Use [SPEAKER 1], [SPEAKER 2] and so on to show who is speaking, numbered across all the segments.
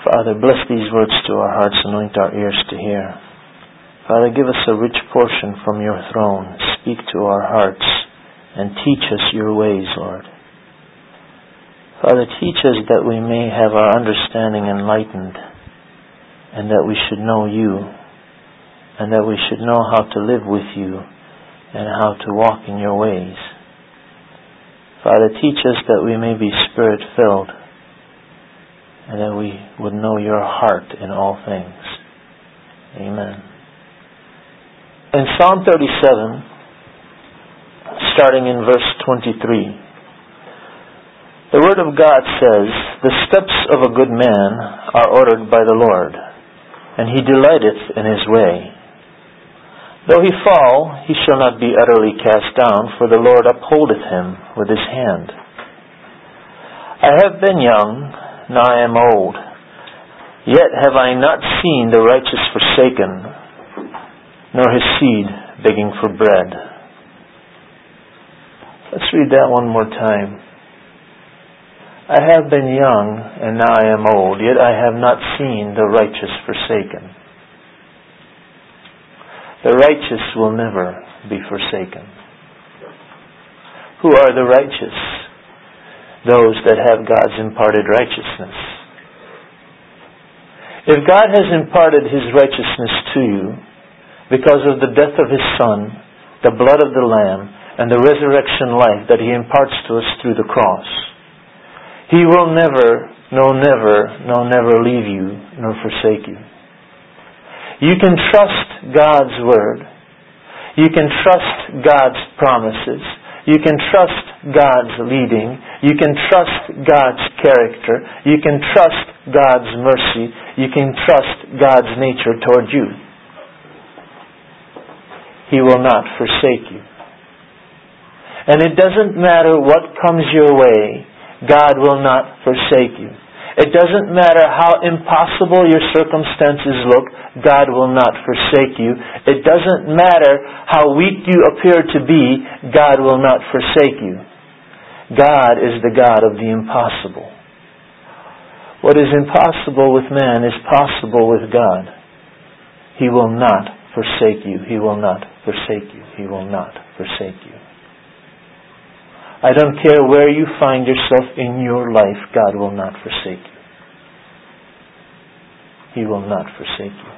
[SPEAKER 1] Father, bless these words to our hearts, anoint our ears to hear. Father, give us a rich portion from your throne. Speak to our hearts and teach us your ways, Lord. Father, teach us that we may have our understanding enlightened, and that we should know you, and that we should know how to live with you and how to walk in your ways. Father, teach us that we may be Spirit-filled, and that we would know your heart in all things. Amen. In Psalm 37, starting in verse 23, the Word of God says, "The steps of a good man are ordered by the Lord, and he delighteth in his way. Though he fall, he shall not be utterly cast down, for the Lord upholdeth him with his hand. I have been young, now I am old, yet have I not seen the righteous forsaken, nor his seed begging for bread." Let's read that one more time. I have been young, and now I am old, yet I have not seen the righteous forsaken. The righteous will never be forsaken. Who are the righteous? Those that have God's imparted righteousness. If God has imparted His righteousness to you because of the death of His Son, the blood of the Lamb, and the resurrection life that He imparts to us through the cross, He will never leave you nor forsake you. You can trust God's Word. You can trust God's promises. You can trust God's leading. You can trust God's character. You can trust God's mercy. You can trust God's nature toward you. He will not forsake you. And it doesn't matter what comes your way, God will not forsake you. It doesn't matter how impossible your circumstances look, God will not forsake you. It doesn't matter how weak you appear to be, God will not forsake you. God is the God of the impossible. What is impossible with man is possible with God. He will not forsake you. He will not forsake you. He will not forsake you. I don't care where you find yourself in your life, God will not forsake you. He will not forsake you.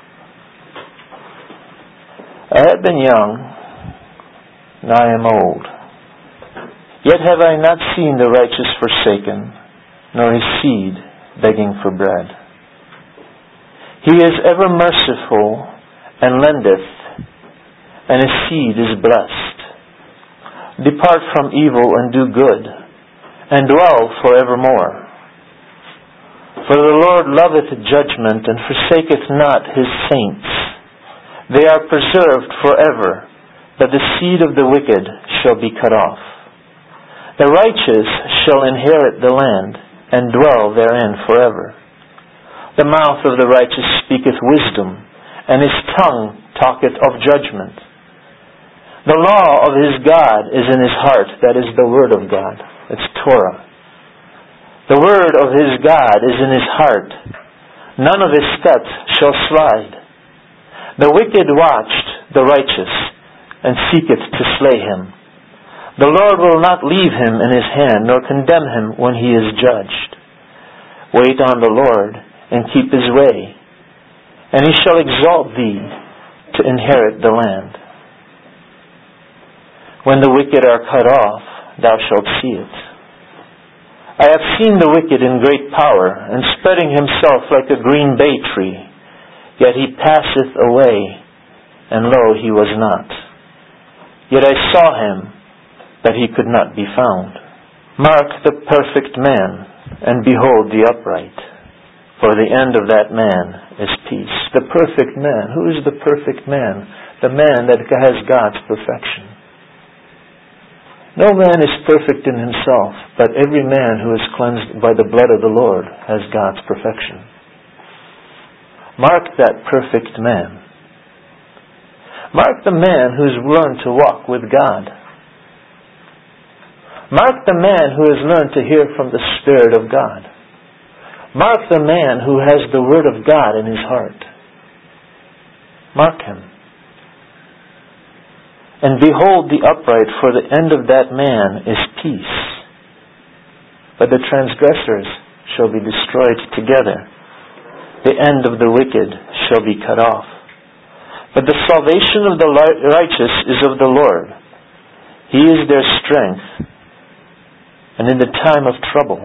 [SPEAKER 1] I have been young, now I am old. Yet have I not seen the righteous forsaken, nor his seed begging for bread. He is ever merciful and lendeth, and his seed is blessed. Depart from evil and do good, and dwell forevermore. For the Lord loveth judgment, and forsaketh not his saints. They are preserved forever, but the seed of the wicked shall be cut off. The righteous shall inherit the land, and dwell therein forever. The mouth of the righteous speaketh wisdom, and his tongue talketh of judgment. The law of his God is in his heart, that is the Word of God. It's Torah. The Word of his God is in his heart. None of his steps shall slide. The wicked watched the righteous, and seeketh to slay him. The Lord will not leave him in his hand, nor condemn him when he is judged. Wait on the Lord, and keep his way, and he shall exalt thee to inherit the land. When the wicked are cut off, thou shalt see it. I have seen the wicked in great power, and spreading himself like a green bay tree. Yet he passeth away, and lo, he was not. Yet I saw him, but he could not be found. Mark the perfect man, and behold the upright. For the end of that man is peace. The perfect man. Who is the perfect man? The man that has God's perfection. No man is perfect in himself, but every man who is cleansed by the blood of the Lord has God's perfection. Mark that perfect man. Mark the man who has learned to walk with God. Mark the man who has learned to hear from the Spirit of God. Mark the man who has the Word of God in his heart. Mark him. And behold the upright, for the end of that man is peace. But the transgressors shall be destroyed together. The end of the wicked shall be cut off. But the salvation of the righteous is of the Lord. He is their strength, and in the time of trouble.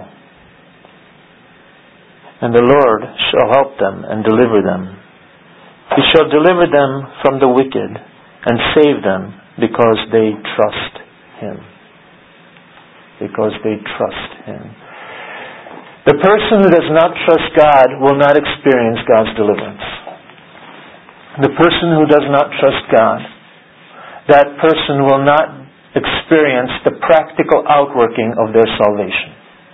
[SPEAKER 1] And the Lord shall help them and deliver them. He shall deliver them from the wicked and save them because they trust Him. Because they trust Him. The person who does not trust God will not experience God's deliverance. The person who does not trust God, that person will not experience the practical outworking of their salvation.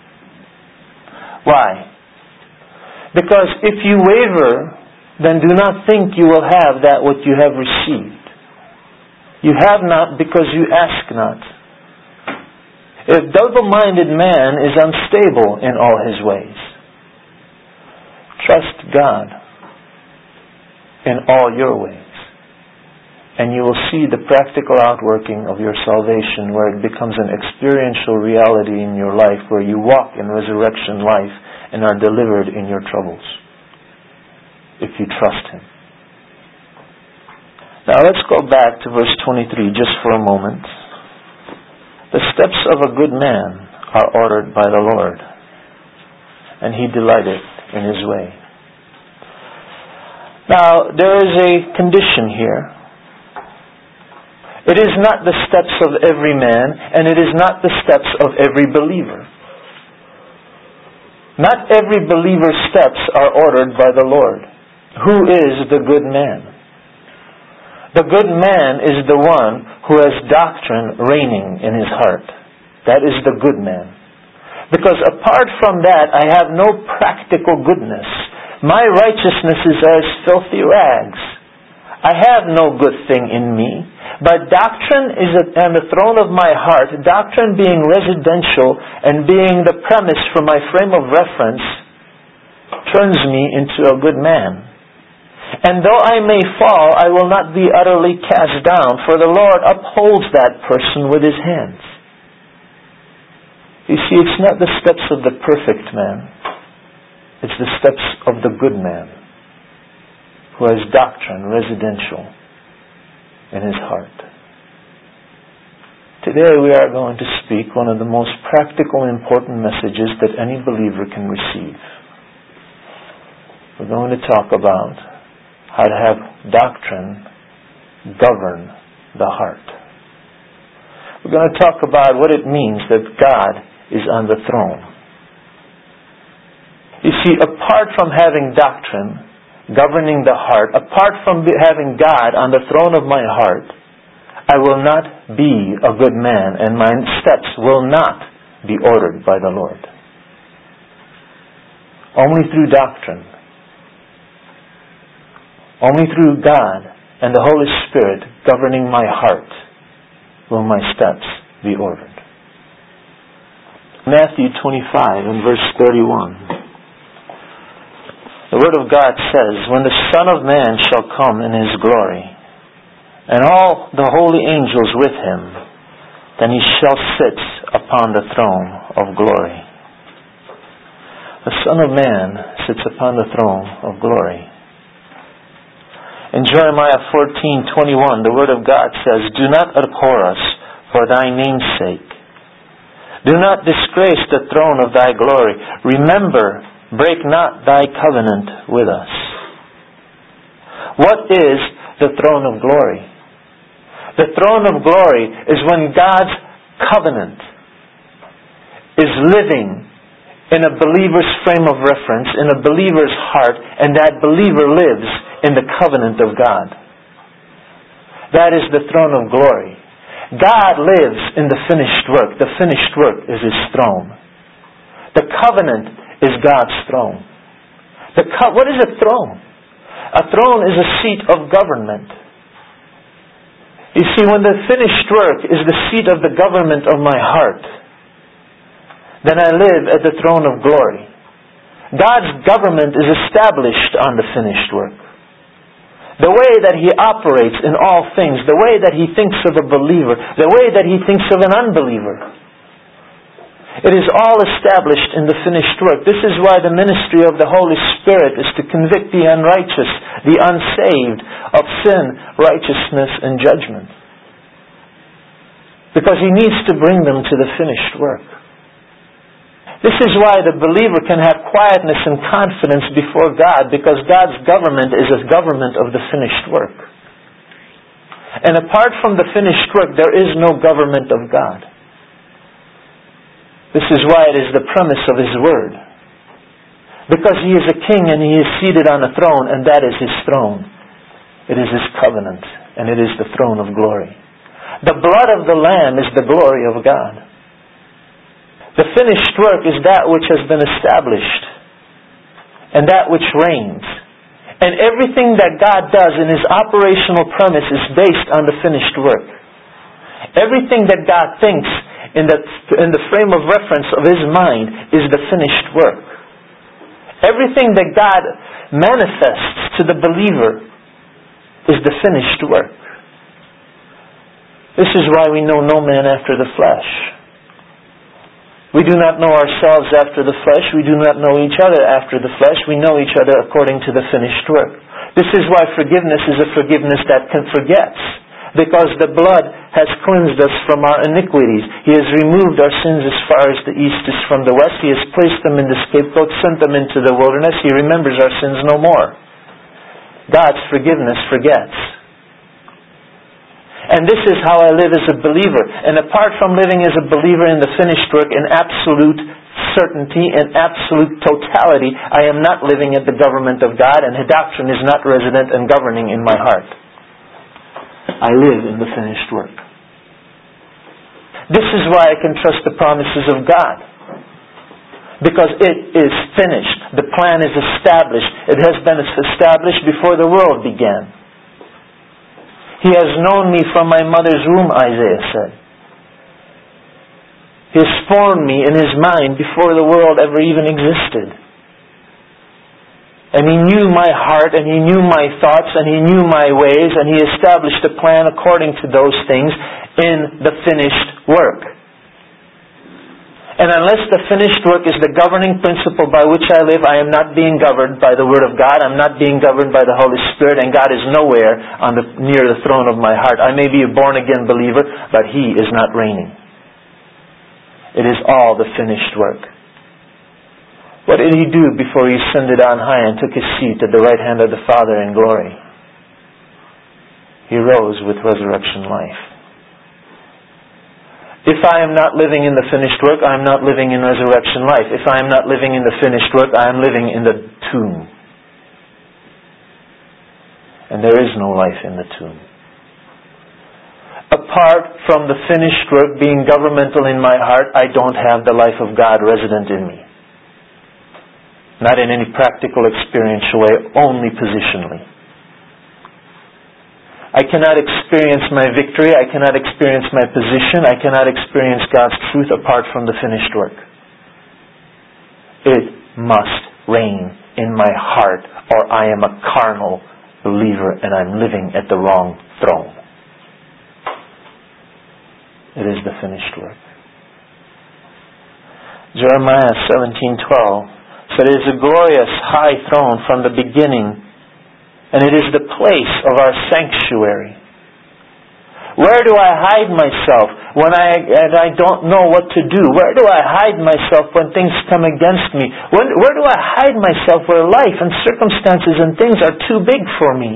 [SPEAKER 1] Why? Because if you waver, then do not think you will have that what you have received. You have not because you ask not. A double-minded man is unstable in all his ways. Trust God in all your ways, and you will see the practical outworking of your salvation, where it becomes an experiential reality in your life, where you walk in resurrection life and are delivered in your troubles, if you trust Him. Now let's go back to verse 23 just for a moment. The steps of a good man are ordered by the Lord, and He delighteth in His way. Now, there is a condition here. It is not the steps of every man, and it is not the steps of every believer. Not every believer's steps are ordered by the Lord. Who is the good man? The good man is the one who has doctrine reigning in his heart. That is the good man. Because apart from that, I have no practical goodness. My righteousness is as filthy rags. I have no good thing in me. But doctrine is on the throne of my heart. Doctrine being residential and being the premise for my frame of reference turns me into a good man. And though I may fall, I will not be utterly cast down, for the Lord upholds that person with His hands. You see, it's not the steps of the perfect man. It's the steps of the good man who has doctrine residential in his heart. Today we are going to speak one of the most practical and important messages that any believer can receive. We're going to talk about how to have doctrine govern the heart. We're going to talk about what it means that God is on the throne. You see, apart from having doctrine governing the heart, apart from having God on the throne of my heart, I will not be a good man, and my steps will not be ordered by the Lord. Only through doctrine, only through God and the Holy Spirit governing my heart will my steps be ordered. Matthew 25 and verse 31. The Word of God says, "When the Son of Man shall come in His glory, and all the holy angels with Him, then He shall sit upon the throne of glory." The Son of Man sits upon the throne of glory. In Jeremiah 14:21, the Word of God says, "Do not abhor us for Thy name's sake. Do not disgrace the throne of Thy glory. Remember, break not Thy covenant with us." What is the throne of glory? The throne of glory is when God's covenant is living in a believer's frame of reference, in a believer's heart, and that believer lives in the covenant of God. That is the throne of glory. God lives in the finished work. The finished work is His throne. The covenant is God's throne. What is a throne? A throne is a seat of government. You see, when the finished work is the seat of the government of my heart, then I live at the throne of glory. God's government is established on the finished work. The way that He operates in all things, the way that He thinks of a believer, the way that He thinks of an unbeliever. It is all established in the finished work. This is why the ministry of the Holy Spirit is to convict the unrighteous, the unsaved, of sin, righteousness, and judgment. Because He needs to bring them to the finished work. This is why the believer can have quietness and confidence before God, because God's government is a government of the finished work. And apart from the finished work, there is no government of God. This is why it is the premise of His Word. Because He is a king and He is seated on a throne, and that is His throne. It is His covenant, and it is the throne of glory. The blood of the Lamb is the glory of God. The finished work is that which has been established and that which reigns. And everything that God does in His operational premise is based on the finished work. Everything that God thinks in the frame of reference of His mind is the finished work. Everything that God manifests to the believer is the finished work. This is why we know no man after the flesh. We do not know ourselves after the flesh. We do not know each other after the flesh. We know each other according to the finished work. This is why forgiveness is a forgiveness that forgets. Because the blood has cleansed us from our iniquities. He has removed our sins as far as the east is from the west. He has placed them in the scapegoat, sent them into the wilderness. He remembers our sins no more. God's forgiveness forgets. And this is how I live as a believer. And apart from living as a believer in the finished work in absolute certainty and absolute totality, I am not living at the government of God, and His doctrine is not resident and governing in my heart. I live in the finished work. This is why I can trust the promises of God. Because it is finished. The plan is established. It has been established before the world began. He has known me from my mother's womb, Isaiah said. He has formed me in His mind before the world ever even existed. And He knew my heart, and He knew my thoughts, and He knew my ways, and He established a plan according to those things in the finished work. And unless the finished work is the governing principle by which I live, I am not being governed by the Word of God. I'm not being governed by the Holy Spirit, and God is nowhere near the throne of my heart. I may be a born-again believer, but He is not reigning. It is all the finished work. What did He do before He ascended on high and took His seat at the right hand of the Father in glory? He rose with resurrection life. If I am not living in the finished work, I am not living in resurrection life. If I am not living in the finished work, I am living in the tomb. And there is no life in the tomb. Apart from the finished work being governmental in my heart, I don't have the life of God resident in me. Not in any practical, experiential way, only positionally. I cannot experience my victory. I cannot experience my position. I cannot experience God's truth apart from the finished work. It must reign in my heart, or I am a carnal believer and I'm living at the wrong throne. It is the finished work. Jeremiah 17:12 said, "It is a glorious high throne from the beginning, and it is the place of our sanctuary." Where do I hide myself when I don't know what to do? Where do I hide myself when things come against me? Where do I hide myself where life and circumstances and things are too big for me?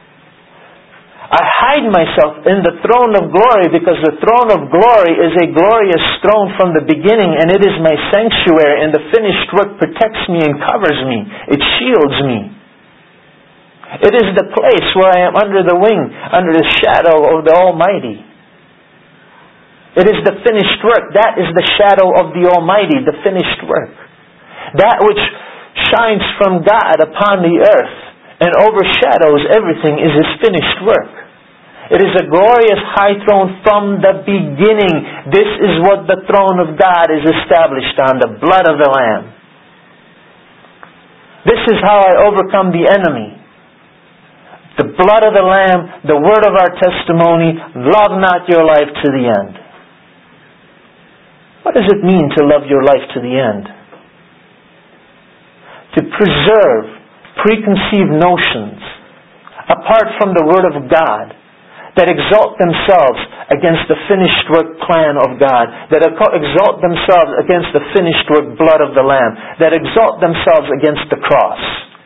[SPEAKER 1] I hide myself in the throne of glory, because the throne of glory is a glorious throne from the beginning, and it is my sanctuary, and the finished work protects me and covers me. It shields me. It is the place where I am under the wing, under the shadow of the Almighty. It is the finished work. That is the shadow of the Almighty, the finished work. That which shines from God upon the earth and overshadows everything is His finished work. It is a glorious high throne from the beginning. This is what the throne of God is established on, the blood of the Lamb. This is how I overcome the enemy. The blood of the Lamb, the word of our testimony, love not your life to the end. What does it mean to love your life to the end? To preserve preconceived notions apart from the Word of God that exalt themselves against the finished work plan of God, that exalt themselves against the finished work blood of the Lamb, that exalt themselves against the cross.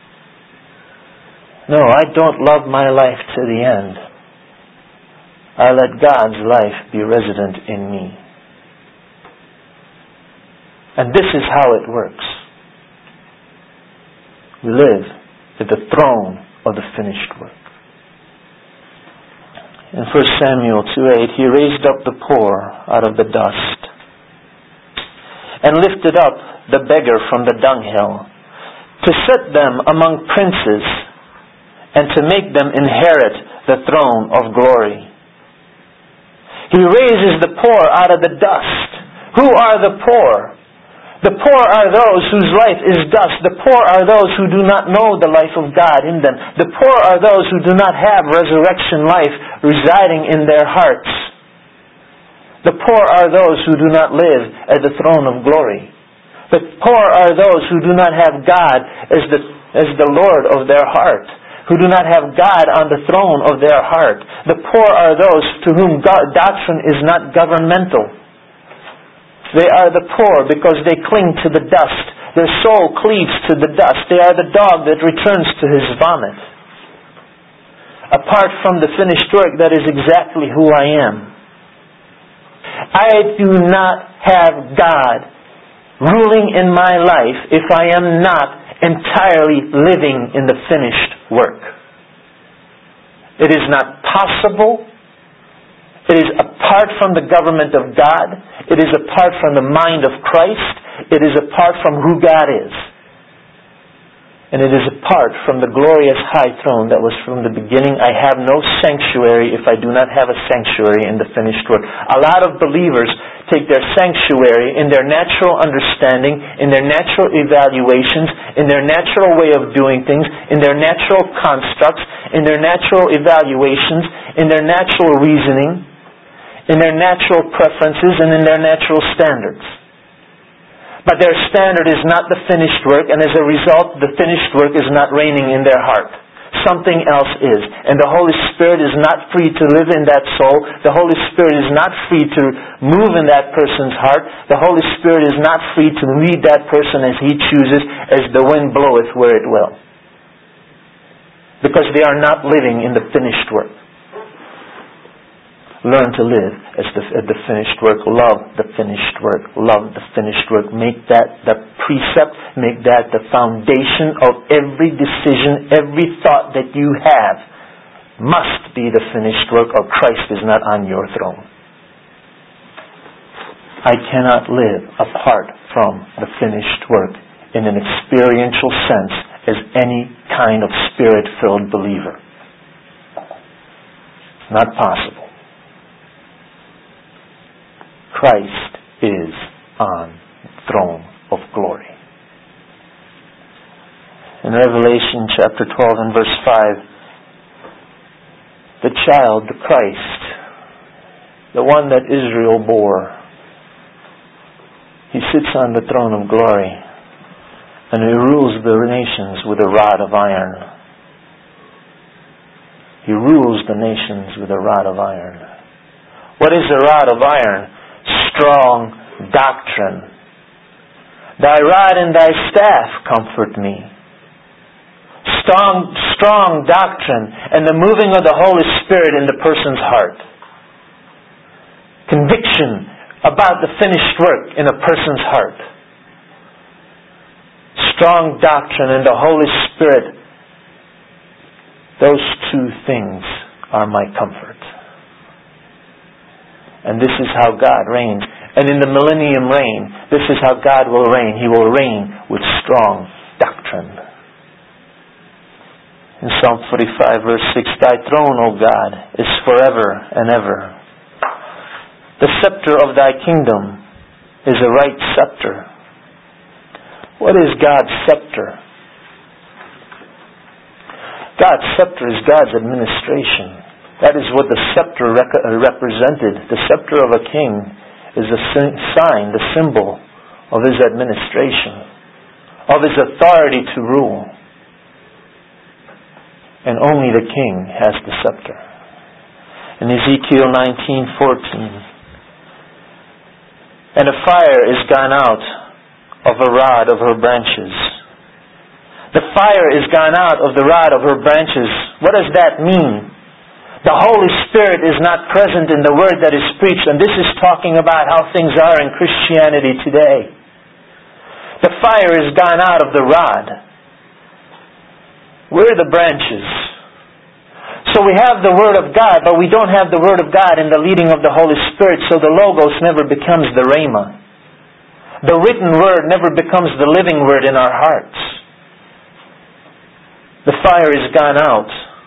[SPEAKER 1] No, I don't love my life to the end. I let God's life be resident in me. And this is how it works. We live at the throne of the finished work. In 1 Samuel 2:8, He raised up the poor out of the dust and lifted up the beggar from the dunghill to set them among princes and to make them inherit the throne of glory. He raises the poor out of the dust. Who are the poor? The poor are those whose life is dust. The poor are those who do not know the life of God in them. The poor are those who do not have resurrection life residing in their hearts. The poor are those who do not live at the throne of glory. The poor are those who do not have God as the Lord of their heart, who do not have God on the throne of their heart. The poor are those to whom doctrine is not governmental. They are the poor because they cling to the dust. Their soul cleaves to the dust. They are the dog that returns to his vomit. Apart from the finished work, that is exactly who I am. I do not have God ruling in my life if I am not entirely living in the finished work. It is not possible. It is apart from the government of God. It is apart from the mind of Christ. It is apart from who God is. And it is apart from the glorious high throne that was from the beginning. I have no sanctuary if I do not have a sanctuary in the finished work. A lot of believers take their sanctuary in their natural understanding, in their natural evaluations, in their natural way of doing things, in their natural constructs, in their natural evaluations, in their natural reasoning, in their natural preferences, and in their natural standards. But their standard is not the finished work, and as a result, the finished work is not reigning in their heart. Something else is. And the Holy Spirit is not free to live in that soul. The Holy Spirit is not free to move in that person's heart. The Holy Spirit is not free to lead that person as He chooses, as the wind bloweth where it will. Because they are not living in the finished work. Learn to live at the finished work. Love the finished work. Love the finished work. Make that the precept. Make that the foundation of every decision, every thought that you have must be the finished work, or Christ is not on your throne. I cannot live apart from the finished work in an experiential sense as any kind of Spirit-filled believer. Not possible. Christ is on the throne of glory. In Revelation chapter 12 and verse 5, the child, the Christ, the one that Israel bore, He sits on the throne of glory and He rules the nations with a rod of iron. He rules the nations with a rod of iron. What is a rod of iron? Strong doctrine. Thy rod and thy staff comfort me. Strong doctrine and the moving of the Holy Spirit in the person's heart. Conviction about the finished work in a person's heart. Strong doctrine and the Holy Spirit. Those two things are my comfort. And this is how God reigns. And in the millennium reign, this is how God will reign. He will reign with strong doctrine. In Psalm 45 verse 6, Thy throne, O God, is forever and ever. The scepter of Thy kingdom is a right scepter. What is God's scepter? God's scepter is God's administration. That is what the scepter represented. The scepter of a king is a sign, the symbol of his administration, of his authority to rule. And only the king has the scepter. In Ezekiel 19:14, and a fire is gone out of a rod of her branches. The fire is gone out of the rod of her branches. What does that mean? The Holy Spirit is not present in the word that is preached, and this is talking about how things are in Christianity today. The fire is gone out of the rod. Where are the branches? So we have the Word of God, but we don't have the Word of God in the leading of the Holy Spirit, so the Logos never becomes the Rhema. The written Word never becomes the living Word in our hearts. The fire is gone out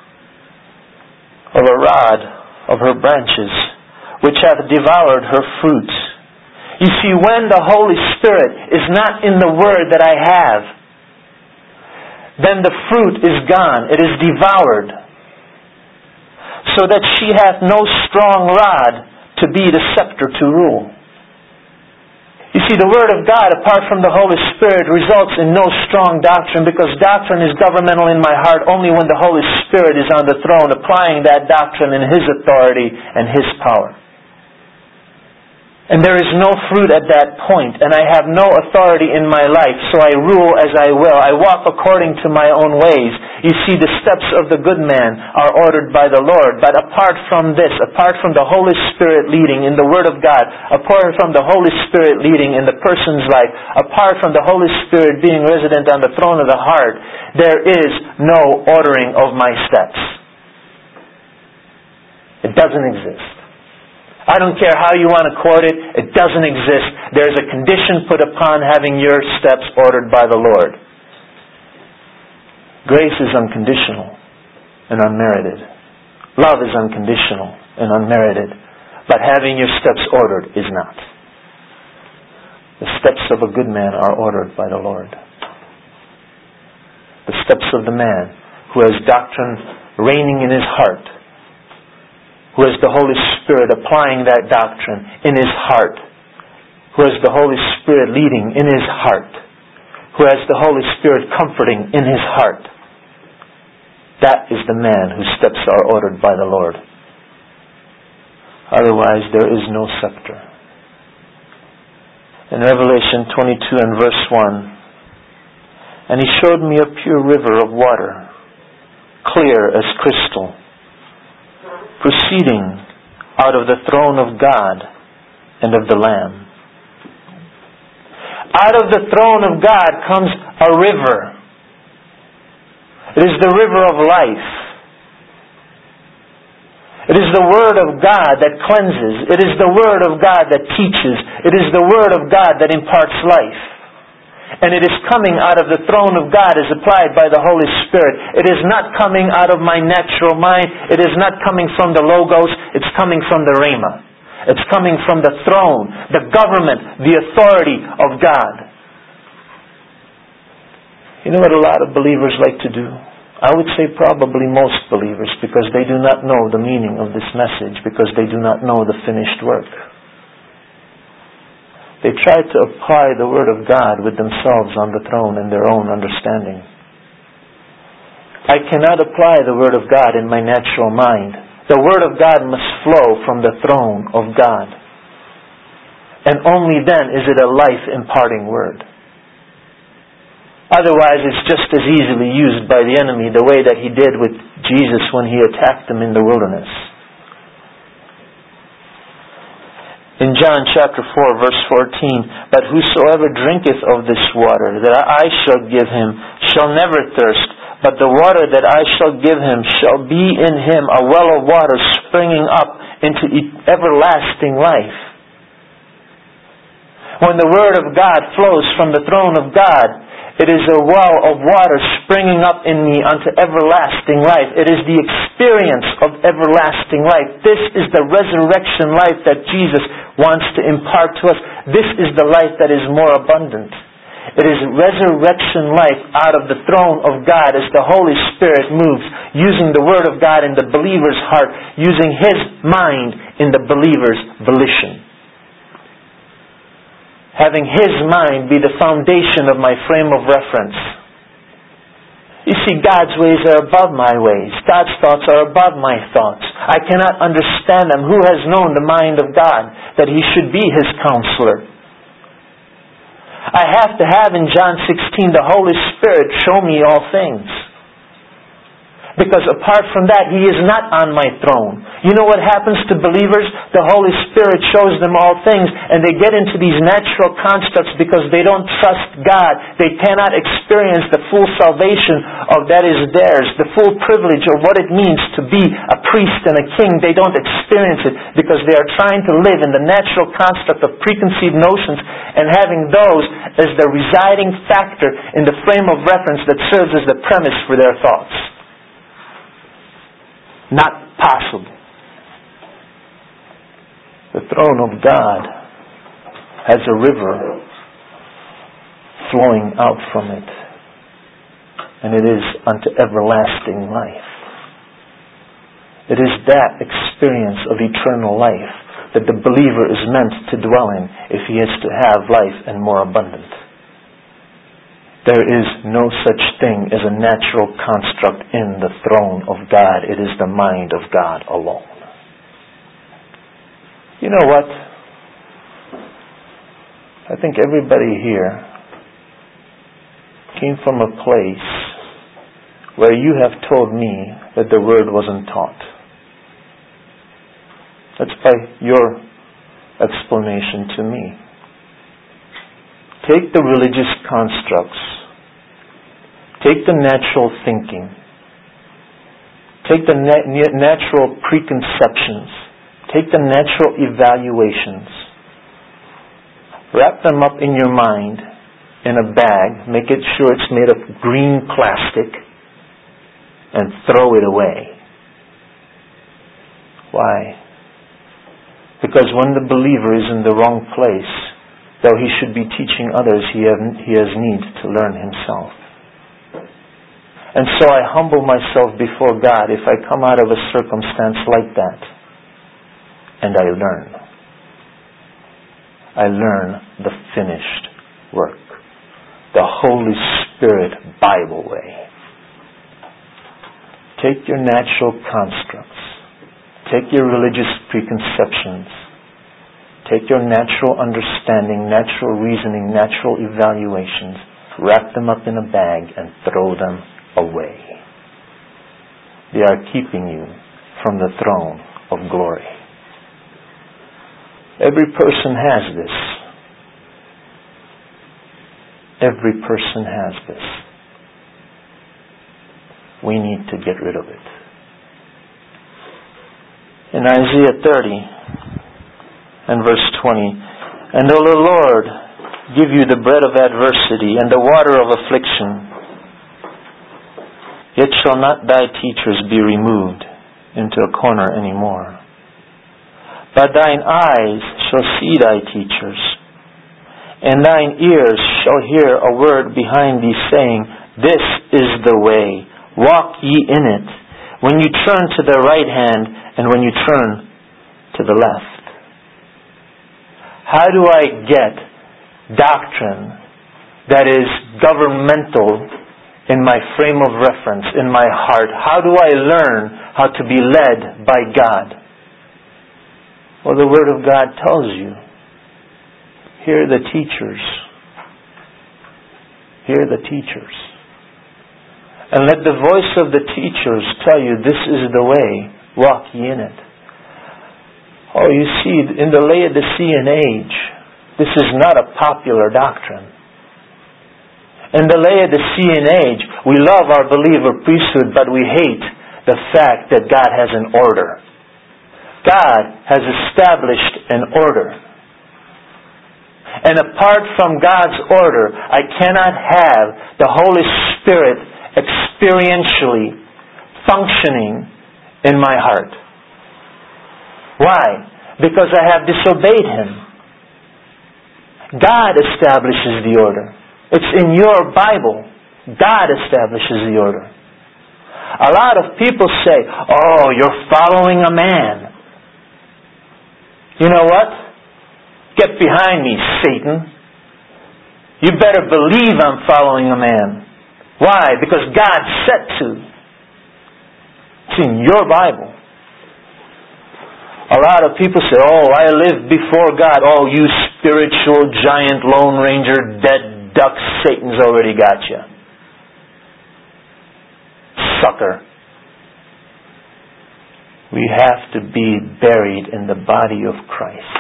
[SPEAKER 1] of a rod of her branches, which hath devoured her fruit. You see, when the Holy Spirit is not in the Word that I have, then the fruit is gone. It is devoured. So that she hath no strong rod to be the scepter to rule. You see, the Word of God, apart from the Holy Spirit, results in no strong doctrine, because doctrine is governmental in my heart only when the Holy Spirit is on the throne, applying that doctrine in His authority and His power. And there is no fruit at that point, and I have no authority in my life, so I rule as I will. I walk according to my own ways. You see, the steps of the good man are ordered by the Lord. But apart from this, apart from the Holy Spirit leading in the Word of God, apart from the Holy Spirit leading in the person's life, apart from the Holy Spirit being resident on the throne of the heart, there is no ordering of my steps. It doesn't exist. I don't care how you want to quote it, it doesn't exist. There's a condition put upon having your steps ordered by the Lord. Grace is unconditional and unmerited. Love is unconditional and unmerited. But having your steps ordered is not. The steps of a good man are ordered by the Lord. The steps of the man who has doctrine reigning in his heart, who has the Holy Spirit applying that doctrine in his heart, who has the Holy Spirit leading in his heart, who has the Holy Spirit comforting in his heart. That is the man whose steps are ordered by the Lord. Otherwise, there is no scepter. In Revelation 22 and verse 1, and he showed me a pure river of water, clear as crystal, proceeding out of the throne of God and of the Lamb. Out of the throne of God comes a river. It is the river of life. It is the Word of God that cleanses. It is the Word of God that teaches. It is the Word of God that imparts life. And it is coming out of the throne of God as applied by the Holy Spirit. It is not coming out of my natural mind. It is not coming from the Logos. It's coming from the Rhema. It's coming from the throne, the government, the authority of God. You know what a lot of believers like to do? I would say probably most believers, because they do not know the meaning of this message, because they do not know the finished work. They try to apply the Word of God with themselves on the throne in their own understanding. I cannot apply the Word of God in my natural mind. The Word of God must flow from the throne of God. And only then is it a life-imparting Word. Otherwise, it's just as easily used by the enemy the way that he did with Jesus when he attacked him in the wilderness. In John chapter 4 verse 14, but whosoever drinketh of this water that I shall give him shall never thirst, but the water that I shall give him shall be in him a well of water springing up into everlasting life. When the Word of God flows from the throne of God, it is a well of water springing up in me unto everlasting life. It is the experience of everlasting life. This is the resurrection life that Jesus wants to impart to us. This is the life that is more abundant. It is resurrection life out of the throne of God as the Holy Spirit moves, using the Word of God in the believer's heart, using His mind in the believer's volition. Having His mind be the foundation of my frame of reference. You see, God's ways are above my ways. God's thoughts are above my thoughts. I cannot understand them. Who has known the mind of God, that He should be His counselor? I have to have in John 16 the Holy Spirit show me all things. Because apart from that, He is not on my throne. You know what happens to believers? The Holy Spirit shows them all things, and they get into these natural constructs because they don't trust God. They cannot experience the full salvation of that is theirs, the full privilege of what it means to be a priest and a king. They don't experience it because they are trying to live in the natural construct of preconceived notions and having those as the residing factor in the frame of reference that serves as the premise for their thoughts. Not possible. The throne of God has a river flowing out from it, and it is unto everlasting life. It is that experience of eternal life that the believer is meant to dwell in if he is to have life and more abundant. There is no such thing as a natural construct in the throne of God. It is the mind of God alone. You know what? I think everybody here came from a place where you have told me that the Word wasn't taught. That's by your explanation to me. Take the religious constructs. Take the natural thinking. Take the natural preconceptions. Take the natural evaluations. Wrap them up in your mind in a bag. Make it sure it's made of green plastic. And throw it away. Why? Because when the believer is in the wrong place, though he should be teaching others, he has need to learn himself. And so I humble myself before God if I come out of a circumstance like that. And I learn. I learn the finished work. The Holy Spirit Bible way. Take your natural constructs. Take your religious preconceptions. Take your natural understanding, natural reasoning, natural evaluations. Wrap them up in a bag and throw them away. They are keeping you from the throne of glory. Every person has this. Every person has this. We need to get rid of it. In Isaiah 30 and verse 20, "And though the Lord give you the bread of adversity and the water of affliction, yet shall not thy teachers be removed into a corner any more. But thine eyes shall see thy teachers, and thine ears shall hear a word behind thee saying, This is the way, walk ye in it, when you turn to the right hand and when you turn to the left." How do I get doctrine that is governmental in my frame of reference, in my heart? How do I learn how to be led by God? Well, the Word of God tells you. Hear the teachers. Hear the teachers. And let the voice of the teachers tell you, this is the way, walk ye in it. Oh, you see, in the Laodicean age, this is not a popular doctrine. In the Laodicean age, we love our believer priesthood, but we hate the fact that God has an order. God has established an order. And apart from God's order, I cannot have the Holy Spirit experientially functioning in my heart. Why? Because I have disobeyed Him. God establishes the order. It's in your Bible. God establishes the order. A lot of people say, oh, you're following a man. You know what? Get behind me, Satan. You better believe I'm following a man. Why? Because God said to. It's in your Bible. A lot of people say, oh, I live before God. Oh, you spiritual giant, Lone Ranger, dead duck, Satan's already got you. Sucker. We have to be buried in the body of Christ.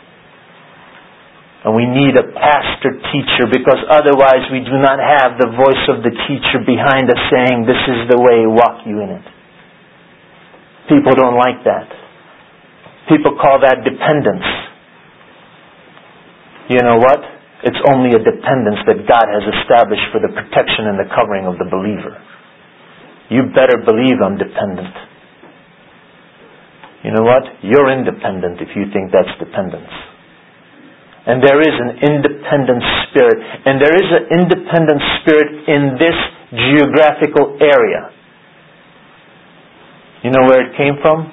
[SPEAKER 1] And we need a pastor teacher, because otherwise we do not have the voice of the teacher behind us saying, this is the way, walk you in it. People don't like that. People call that dependence. You know what? It's only a dependence that God has established for the protection and the covering of the believer. You better believe I'm dependent. You know what? You're independent if you think that's dependence. And there is an independent spirit. And there is an independent spirit in this geographical area. You know where it came from?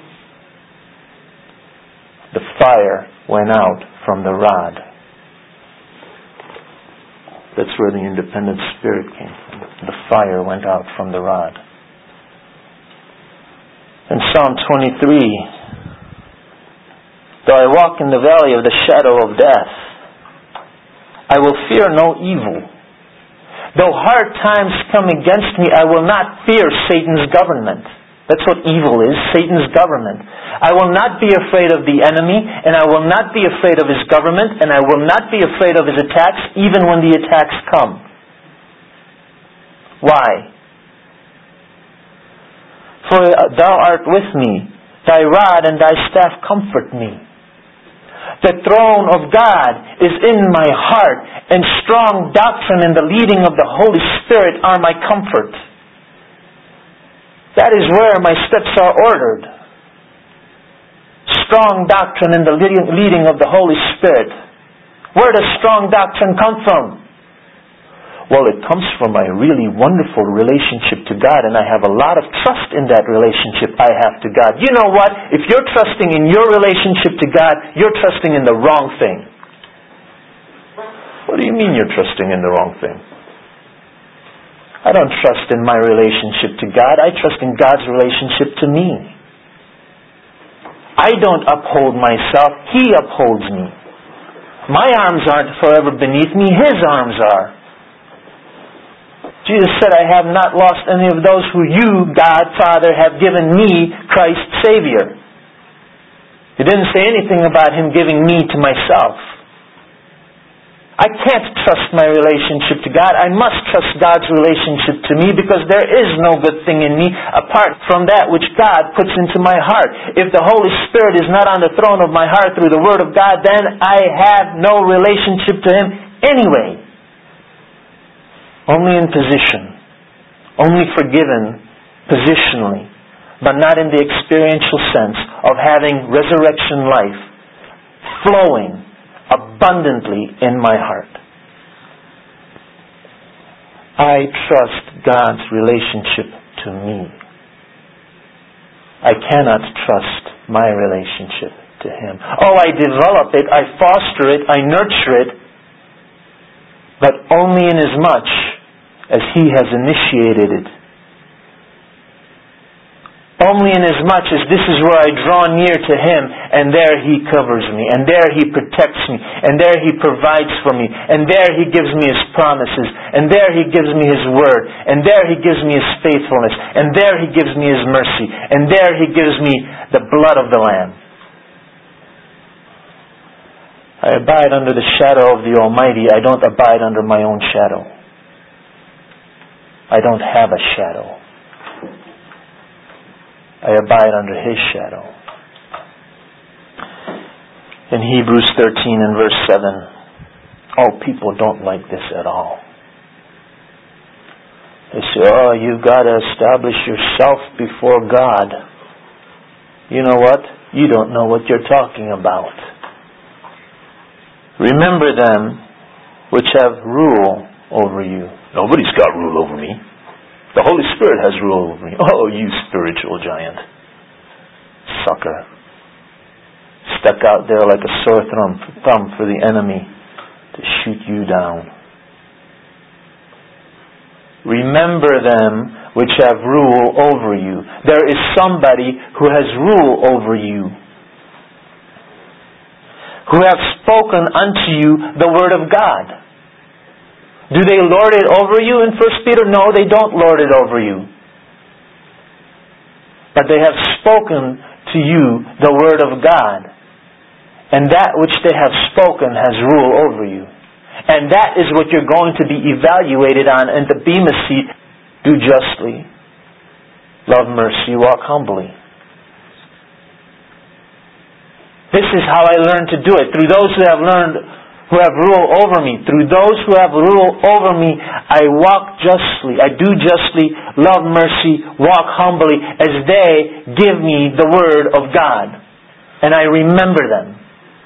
[SPEAKER 1] The fire went out from the rod. That's where the independent spirit came from. The fire went out from the rod. In Psalm 23, though I walk in the valley of the shadow of death, I will fear no evil. Though hard times come against me, I will not fear Satan's government. That's what evil is, Satan's government. I will not be afraid of the enemy, and I will not be afraid of his government, and I will not be afraid of his attacks, even when the attacks come. Why? For thou art with me, thy rod and thy staff comfort me. The throne of God is in my heart, and strong doctrine and the leading of the Holy Spirit are my comfort. That is where my steps are ordered. Strong doctrine and the leading of the Holy Spirit. Where does strong doctrine come from? Well, it comes from a really wonderful relationship to God, and I have a lot of trust in that relationship I have to God. You know what? If you're trusting in your relationship to God, you're trusting in the wrong thing. What do you mean you're trusting in the wrong thing? I don't trust in my relationship to God. I trust in God's relationship to me. I don't uphold myself. He upholds me. My arms aren't forever beneath me. His arms are. Jesus said, I have not lost any of those who you, God, Father, have given me, Christ, Savior. He didn't say anything about Him giving me to myself. I can't trust my relationship to God. I must trust God's relationship to me, because there is no good thing in me apart from that which God puts into my heart. If the Holy Spirit is not on the throne of my heart through the Word of God, then I have no relationship to Him anyway. Only in position. Only forgiven positionally, but not in the experiential sense of having resurrection life flowing abundantly in my heart. I trust God's relationship to me. I cannot trust my relationship to Him. Oh, I develop it, I foster it, I nurture it, but only in as much as He has initiated it. Only in as much as this is where I draw near to Him, and there He covers me, and there He protects me, and there He provides for me, and there He gives me His promises, and there He gives me His word, and there He gives me His faithfulness, and there He gives me His mercy, and there He gives me the blood of the Lamb. I abide under the shadow of the Almighty. I don't abide under my own shadow. I don't have a shadow. I abide under His shadow. In Hebrews 13 and verse 7, oh, people don't like this at all. They say, oh, you've got to establish yourself before God. You know what? You don't know what you're talking about. Remember them which have rule over you. Nobody's got rule over me. The Holy Spirit has rule over me. Oh, you spiritual giant. Sucker. Stuck out there like a sore thumb for the enemy to shoot you down. Remember them which have rule over you. There is somebody who has rule over you, who have spoken unto you the word of God. Do they lord it over you in 1 Peter? No, they don't lord it over you. But they have spoken to you the word of God. And that which they have spoken has rule over you. And that is what you're going to be evaluated on in the Bema seat. Do justly, love mercy, walk humbly. This is how I learned to do it. Through those who have rule over me. Through those who have rule over me, I walk justly. I do justly, love mercy, walk humbly, as they give me the word of God. And I remember them.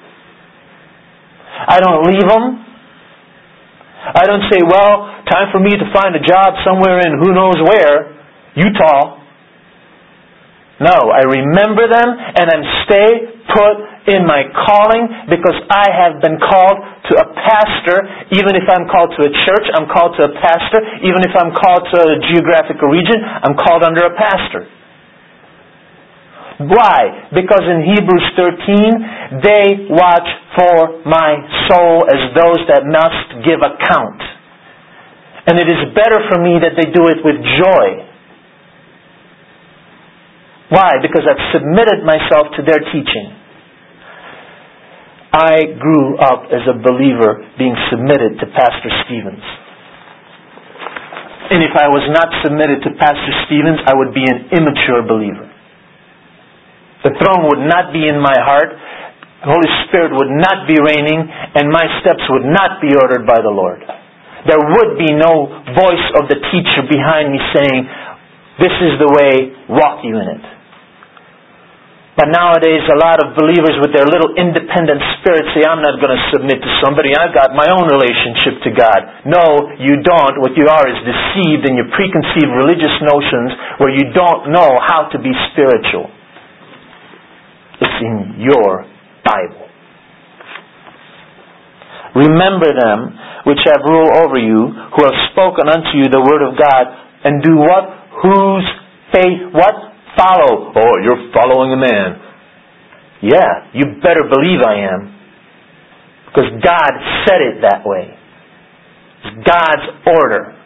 [SPEAKER 1] I don't leave them. I don't say, well, time for me to find a job somewhere in who knows where, Utah. No, I remember them and I stay put in my calling because I have been called to a pastor. Even if I'm called to a church, I'm called to a pastor. Even if I'm called to a geographical region, I'm called under a pastor. Why? Because in Hebrews 13, they watch for my soul as those that must give account. And it is better for me that they do it with joy. Why? Because I've submitted myself to their teaching. I grew up as a believer being submitted to Pastor Stevens. And if I was not submitted to Pastor Stevens, I would be an immature believer. The throne would not be in my heart. The Holy Spirit would not be reigning, and my steps would not be ordered by the Lord. There would be no voice of the teacher behind me saying, this is the way, walk you in it. But nowadays, a lot of believers with their little independent spirit say, I'm not going to submit to somebody. I've got my own relationship to God. No, you don't. What you are is deceived in your preconceived religious notions where you don't know how to be spiritual. It's in your Bible. Remember them which have rule over you, who have spoken unto you the word of God, and do what? Whose faith, what? Follow. Oh, you're following a man. Yeah, you better believe I am. Because God said it that way. It's God's order.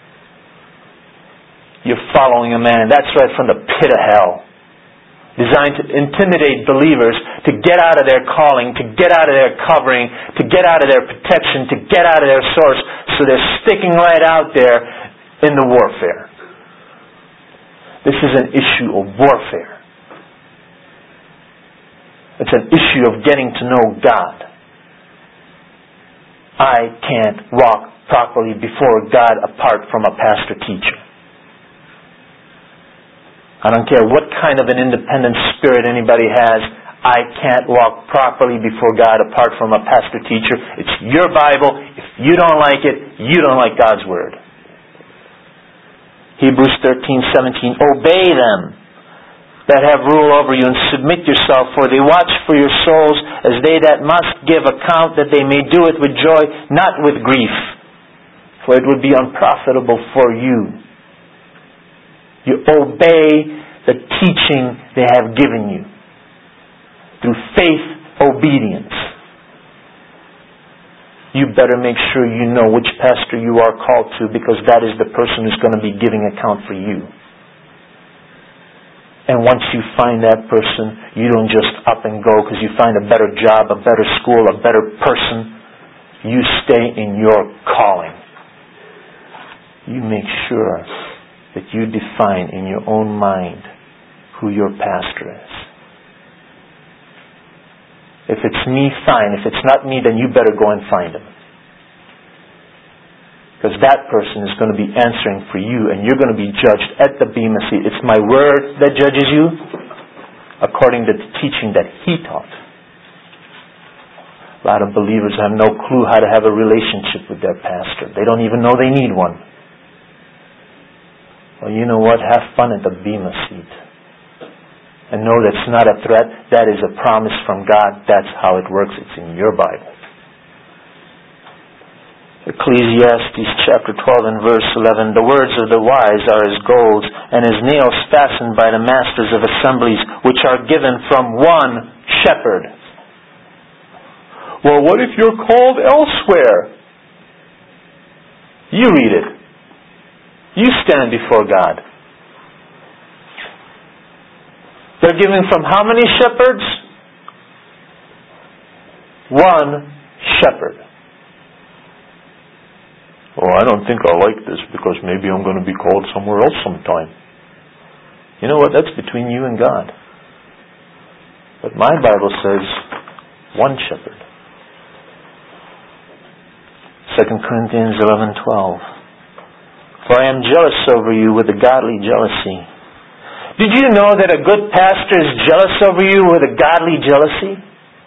[SPEAKER 1] You're following a man. That's right from the pit of hell. Designed to intimidate believers to get out of their calling, to get out of their covering, to get out of their protection, to get out of their source. So they're sticking right out there in the warfare. This is an issue of warfare. It's an issue of getting to know God. I can't walk properly before God apart from a pastor-teacher. I don't care what kind of an independent spirit anybody has. I can't walk properly before God apart from a pastor-teacher. It's your Bible. If you don't like it, you don't like God's Word. Hebrews 13:17. Obey them that have rule over you and submit yourself, for they watch for your souls as they that must give account, that they may do it with joy, not with grief, for it would be unprofitable for you. You obey the teaching they have given you through faith, obedience. You better make sure you know which pastor you are called to, because that is the person who's going to be giving account for you. And once you find that person, you don't just up and go because you find a better job, a better school, a better person. You stay in your calling. You make sure that you define in your own mind who your pastor is. If it's me, fine. If it's not me, then you better go and find him. Because that person is going to be answering for you, and you're going to be judged at the Bema seat. It's my word that judges you according to the teaching that he taught. A lot of believers have no clue how to have a relationship with their pastor. They don't even know they need one. Well, you know what? Have fun at the Bema seat. And know that's not a threat. That is a promise from God. That's how it works. It's in your Bible. Ecclesiastes chapter 12 and verse 11. The words of the wise are as gold, and as nails fastened by the masters of assemblies, which are given from one shepherd. Well, what if you're called elsewhere? You read it. You stand before God. They're given from how many shepherds? One shepherd. Oh, I don't think I like this because maybe I'm going to be called somewhere else sometime. You know what? That's between you and God. But my Bible says one shepherd. 2 Corinthians 11:12. For I am jealous over you with a godly jealousy. Did you know that a good pastor is jealous over you with a godly jealousy?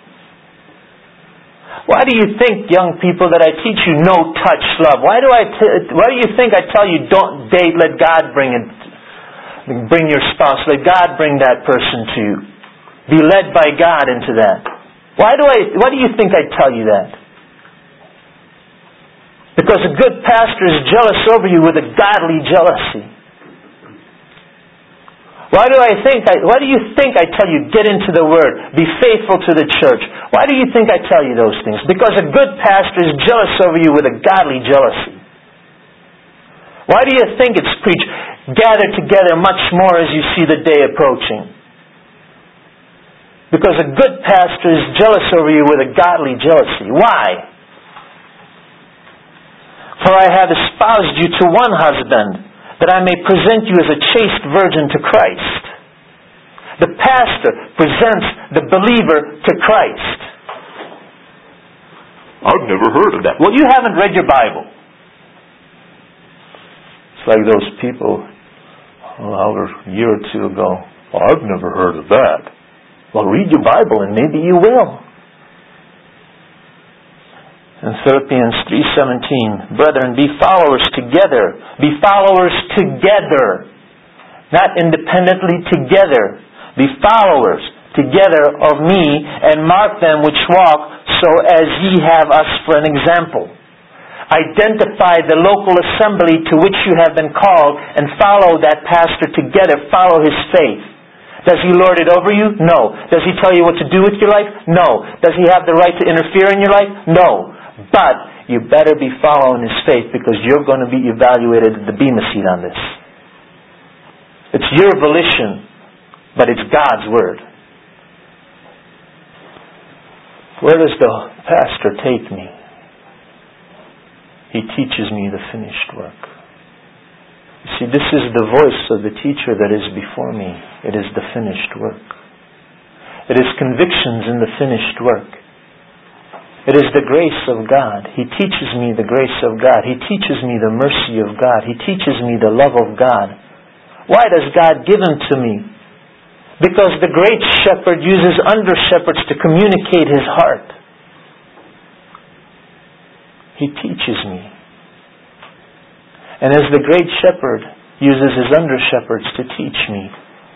[SPEAKER 1] Why do you think, young people, that I teach you no touch love? Why do you think I tell you don't date, let God bring your spouse, let God bring that person to you? Be led by God into that. Why do you think I tell you that? Because a good pastor is jealous over you with a godly jealousy. Why do you think I tell you get into the Word, be faithful to the church? Why do you think I tell you those things? Because a good pastor is jealous over you with a godly jealousy. Why do you think it's preached, gather together much more as you see the day approaching? Because a good pastor is jealous over you with a godly jealousy. Why? For I have espoused you to one husband, that I may present you as a chaste virgin to Christ. The pastor presents the believer to Christ. I've never heard of that. Well, you haven't read your Bible. It's like those people, a year or two ago. Well, I've never heard of that. Well, read your Bible and maybe you will. In Philippians 3:17, brethren, be followers together. Be followers together. Not independently, together. Be followers together of me, and mark them which walk, so as ye have us for an example. Identify the local assembly to which you have been called, and follow that pastor together. Follow his faith. Does he lord it over you? No. Does he tell you what to do with your life? No. Does he have the right to interfere in your life? No. But you better be following his faith, because you're going to be evaluated at the Bema seat on this. It's your volition, but it's God's Word. Where does the pastor take me? He teaches me the finished work. You see, this is the voice of the teacher that is before me. It is the finished work. It is convictions in the finished work. It is the grace of God. He teaches me the grace of God. He teaches me the mercy of God. He teaches me the love of God. Why does God give Him to me? Because the great shepherd uses under-shepherds to communicate His heart. He teaches me. And as the great shepherd uses His under-shepherds to teach me,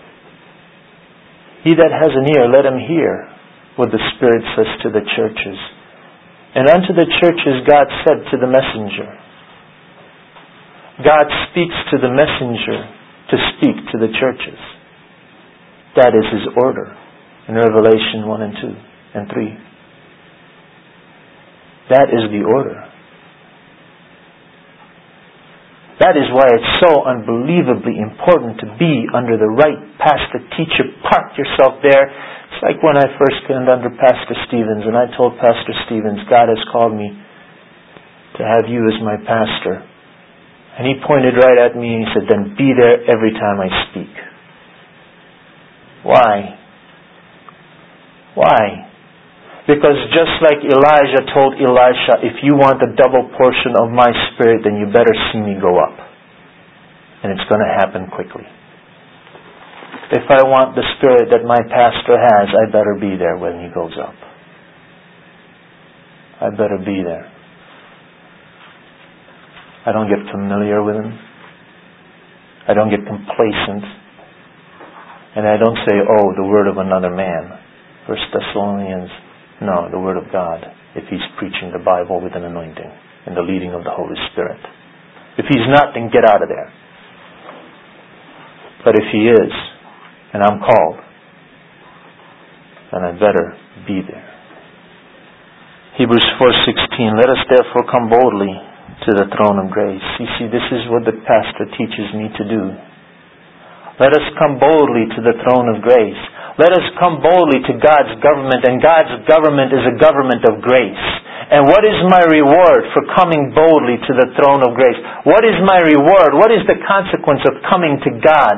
[SPEAKER 1] he that has an ear, let him hear what the Spirit says to the churches. And unto the churches God said to the messenger. God speaks to the messenger to speak to the churches. That is His order in Revelation 1 and 2 and 3. That is the order. That is why it's so unbelievably important to be under the right pastor, teacher. Park yourself there. It's like when I first came under Pastor Stevens, and I told Pastor Stevens, God has called me to have you as my pastor. And he pointed right at me and he said, then be there every time I speak. Why? Why? Because just like Elijah told Elisha, if you want a double portion of my Spirit, then you better see me go up. And it's going to happen quickly. If I want the Spirit that my pastor has, I better be there when he goes up. I better be there. I don't get familiar with Him. I don't get complacent. And I don't say, oh, the word of another man. 1 Thessalonians, no, the word of God. If he's preaching the Bible with an anointing and the leading of the Holy Spirit. If he's not, then get out of there. But if he is, and I'm called, then I better be there. Hebrews 4:16, let us therefore come boldly to the throne of grace. You see, this is what the pastor teaches me to do. Let us come boldly to the throne of grace. Let us come boldly to God's government, and God's government is a government of grace. And what is my reward for coming boldly to the throne of grace? What is my reward? What is the consequence of coming to God?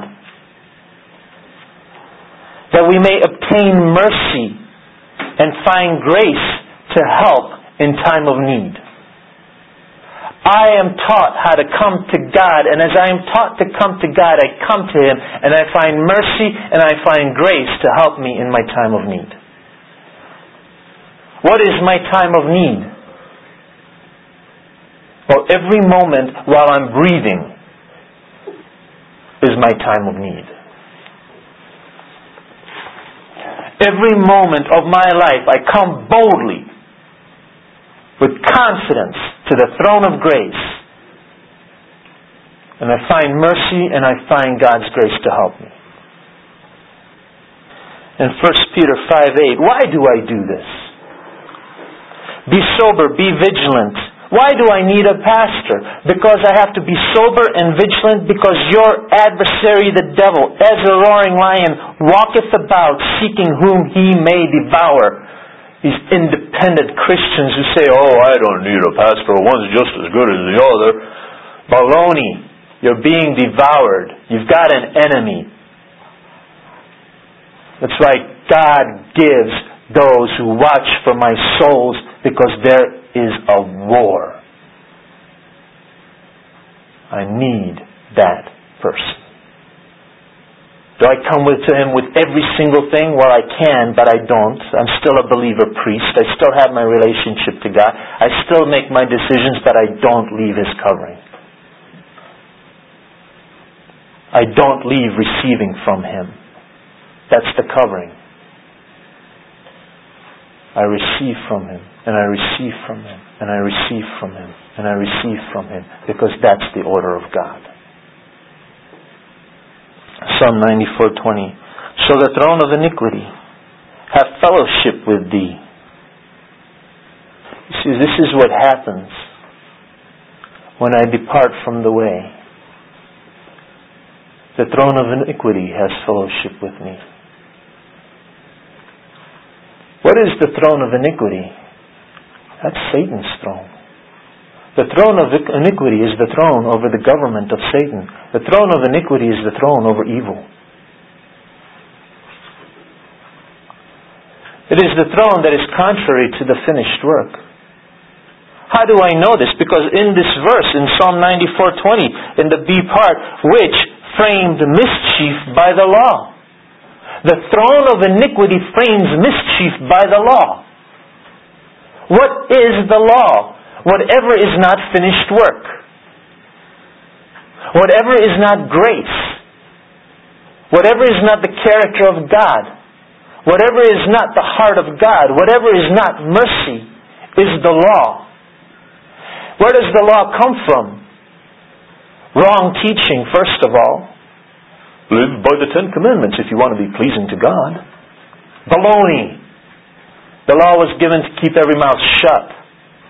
[SPEAKER 1] That we may obtain mercy and find grace to help in time of need. I am taught how to come to God, and as I am taught to come to God, I come to Him, and I find mercy and I find grace to help me in my time of need. What is my time of need? Well, every moment while I'm breathing is my time of need. Every moment of my life I come boldly, with confidence, to the throne of grace. And I find mercy and I find God's grace to help me. In 1 Peter 5:8, why do I do this? Be sober, be vigilant. Why do I need a pastor? Because I have to be sober and vigilant, because your adversary, the devil, as a roaring lion, walketh about, seeking whom he may devour. These independent Christians who say, oh, I don't need a pastor, one's just as good as the other. Baloney. You're being devoured. You've got an enemy. That's right. God gives those who watch for my souls, because there is a war. I need that person. Do I come to Him with every single thing? Well, I can, but I don't. I'm still a believer priest. I still have my relationship to God. I still make my decisions, but I don't leave His covering. I don't leave receiving from Him. That's the covering. I receive from Him, and I receive from Him, and I receive from Him, and I receive from Him, because that's the order of God. Psalm 94:20. Shall the throne of iniquity have fellowship with thee? You see, this is what happens when I depart from the way. The throne of iniquity has fellowship with me. What is the throne of iniquity? That's Satan's throne. The throne of iniquity is the throne over the government of Satan. The throne of iniquity is the throne over evil. It is the throne that is contrary to the finished work. How do I know this? Because in this verse, in Psalm 94:20, in the B part, which framed mischief by the law. The throne of iniquity frames mischief by the law. What is the law? Whatever is not finished work. Whatever is not grace. Whatever is not the character of God. Whatever is not the heart of God. Whatever is not mercy is the law. Where does the law come from? Wrong teaching, first of all. Live by the 10 Commandments if you want to be pleasing to God. Baloney. The law was given to keep every mouth shut.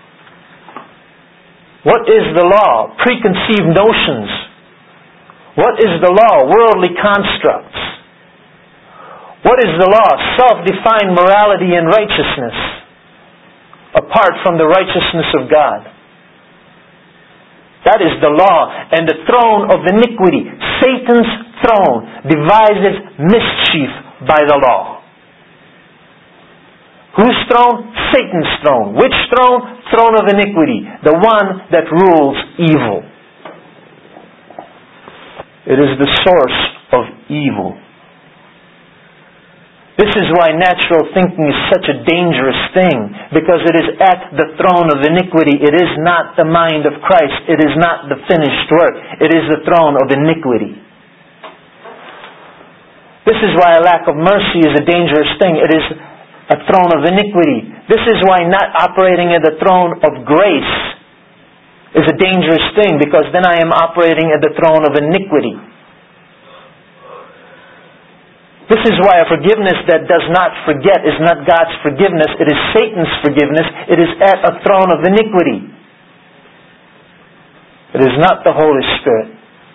[SPEAKER 1] What is the law? Preconceived notions. What is the law? Worldly constructs. What is the law? Self-defined morality and righteousness, apart from the righteousness of God. That is the law. And the throne of iniquity, Satan's throne, devises mischief by the law. Whose throne? Satan's throne. Which throne? Throne of iniquity. The one that rules evil. It is the source of evil. This is why natural thinking is such a dangerous thing, because it is at the throne of iniquity. It is not the mind of Christ. It is not the finished work. It is the throne of iniquity. This is why a lack of mercy is a dangerous thing. It is a throne of iniquity. This is why not operating at the throne of grace is a dangerous thing, because then I am operating at the throne of iniquity. This is why a forgiveness that does not forget is not God's forgiveness. It is Satan's forgiveness. It is at a throne of iniquity. It is not the Holy Spirit.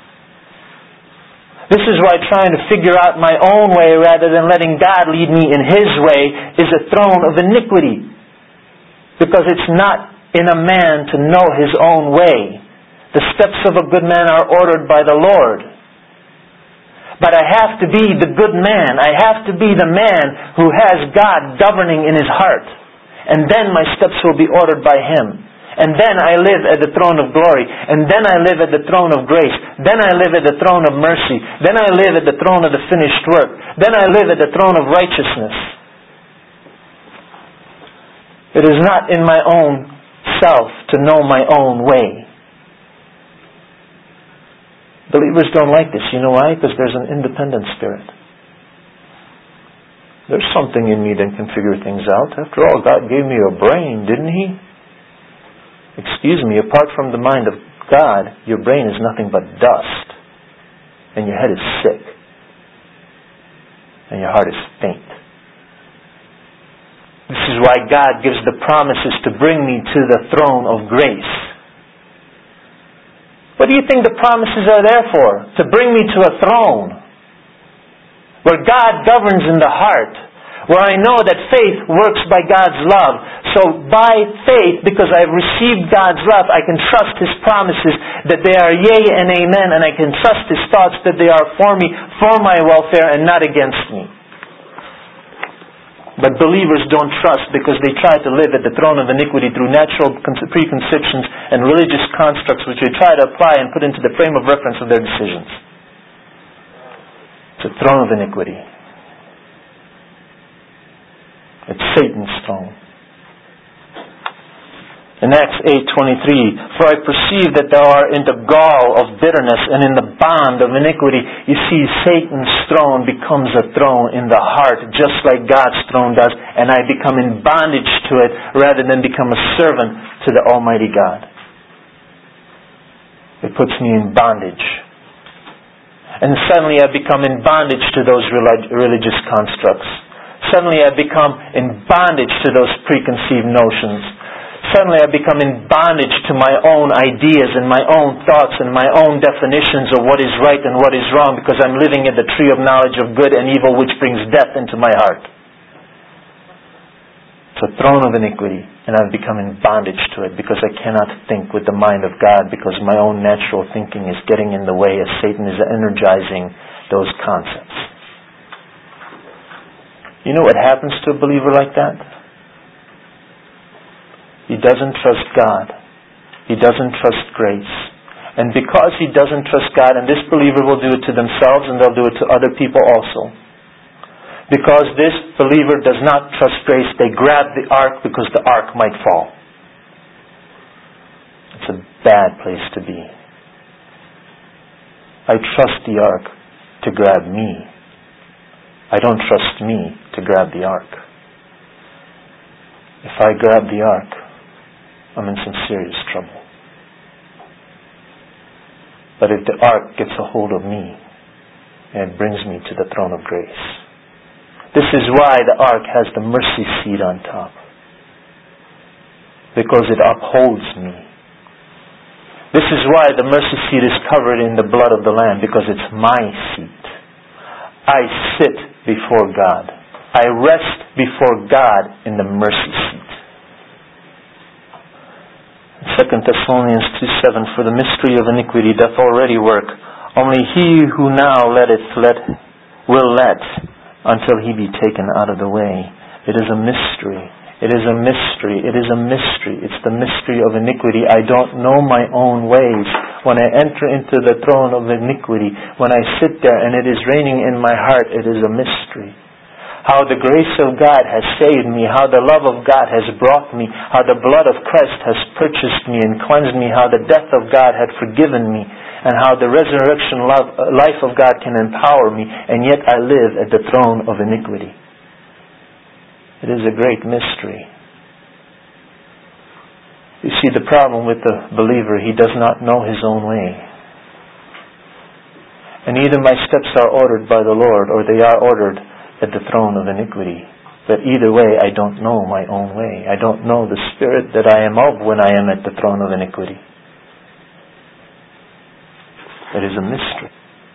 [SPEAKER 1] This is why trying to figure out my own way rather than letting God lead me in His way is a throne of iniquity. Because it's not in a man to know his own way. The steps of a good man are ordered by the Lord. But I have to be the good man. I have to be the man who has God governing in his heart. And then my steps will be ordered by Him. And then I live at the throne of glory. And then I live at the throne of grace. Then I live at the throne of mercy. Then I live at the throne of the finished work. Then I live at the throne of righteousness. It is not in my own self to know my own way. Believers don't like this. You know why? Because there's an independent spirit. There's something in me that can figure things out. After all, God gave me a brain, didn't He? Excuse me, apart from the mind of God, your brain is nothing but dust. And your head is sick. And your heart is faint. This is why God gives the promises to bring me to the throne of grace. What do you think the promises are there for? To bring me to a throne where God governs in the heart, where I know that faith works by God's love. So by faith, because I've received God's love, I can trust His promises that they are yea and amen, and I can trust His thoughts that they are for me, for my welfare, and not against me. But believers don't trust because they try to live at the throne of iniquity through natural preconceptions and religious constructs which they try to apply and put into the frame of reference of their decisions. It's a throne of iniquity. It's Satan's throne. In Acts 8:23, for I perceive that thou art in the gall of bitterness and in the bond of iniquity. You see, Satan's throne becomes a throne in the heart, just like God's throne does, and I become in bondage to it rather than become a servant to the Almighty God. It puts me in bondage. And suddenly I become in bondage to those religious constructs. Suddenly I become in bondage to those preconceived notions. Suddenly I become in bondage to my own ideas and my own thoughts and my own definitions of what is right and what is wrong, because I'm living at the tree of knowledge of good and evil, which brings death into my heart. It's a throne of iniquity, and I've become in bondage to it because I cannot think with the mind of God, because my own natural thinking is getting in the way as Satan is energizing those concepts. You know what happens to a believer like that? He doesn't trust God. He doesn't trust grace. And because he doesn't trust God, and this believer will do it to themselves and they'll do it to other people also. Because this believer does not trust grace, they grab the ark because the ark might fall. It's a bad place to be. I trust the ark to grab me. I don't trust me to grab the ark. If I grab the ark, I'm in some serious trouble. But if the ark gets a hold of me, and it brings me to the throne of grace. This is why the ark has the mercy seat on top. Because it upholds me. This is why the mercy seat is covered in the blood of the Lamb, because it's my seat. I sit before God. I rest before God in the mercy seat. 2 Thessalonians 2:7, for the mystery of iniquity doth already work. Only he who now will let until he be taken out of the way. It is a mystery. It is a mystery. It is a mystery. It's the mystery of iniquity. I don't know my own ways. When I enter into the throne of iniquity, when I sit there and it is reigning in my heart, it is a mystery. how the grace of God has saved me, how the love of God has brought me, how the blood of Christ has purchased me and cleansed me, how the death of God had forgiven me, and how the resurrection life of God can empower me, and yet I live at the throne of iniquity. It is a great mystery. You see, the problem with the believer, he does not know his own way. And either my steps are ordered by the Lord, or they are ordered at the throne of iniquity. But either way, I don't know my own way. I don't know the spirit that I am of when I am at the throne of iniquity. It is a mystery.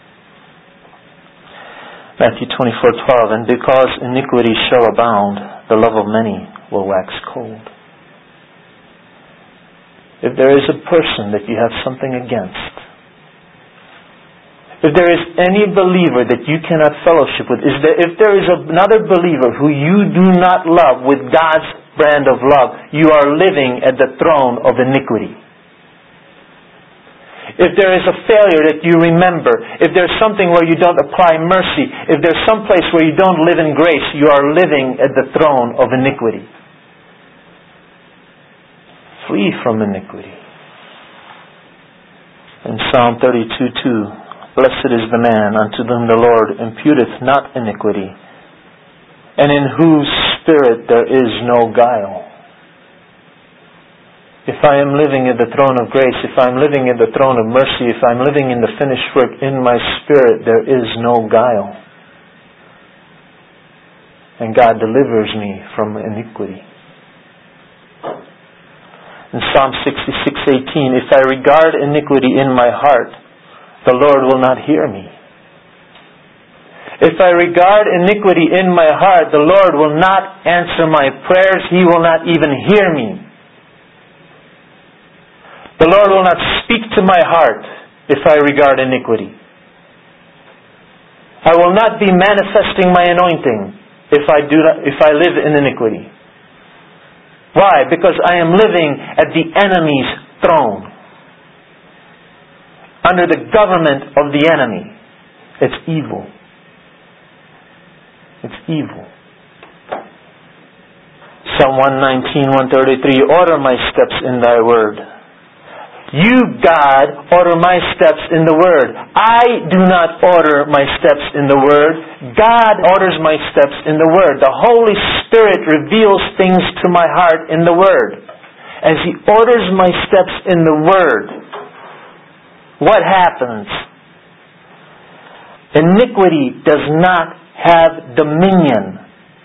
[SPEAKER 1] Matthew 24:12, and because iniquity shall abound, the love of many will wax cold. If there is a person that you have something against, if there is any believer that you cannot fellowship with, if there is another believer who you do not love with God's brand of love, you are living at the throne of iniquity. If there is a failure that you remember, if there's something where you don't apply mercy, if there's some place where you don't live in grace, you are living at the throne of iniquity. Flee from iniquity. In Psalm 32:2, blessed is the man unto whom the Lord imputeth not iniquity, and in whose spirit there is no guile. If I am living at the throne of grace, if I am living at the throne of mercy, if I am living in the finished work, in my spirit there is no guile. And God delivers me from iniquity. In Psalm 66:18, if I regard iniquity in my heart, the Lord will not hear me. If I regard iniquity in my heart, the Lord will not answer my prayers. He will not even hear me. The Lord will not speak to my heart if I regard iniquity. I will not be manifesting my anointing if I live in iniquity. Why? Because I am living at the enemy's throne. Under the government of the enemy. It's evil. It's evil. Psalm 119:133, order my steps in thy word. You, God, order my steps in the word. I do not order my steps in the word. God orders my steps in the word. The Holy Spirit reveals things to my heart in the word. As He orders my steps in the word, what happens? Iniquity does not have dominion.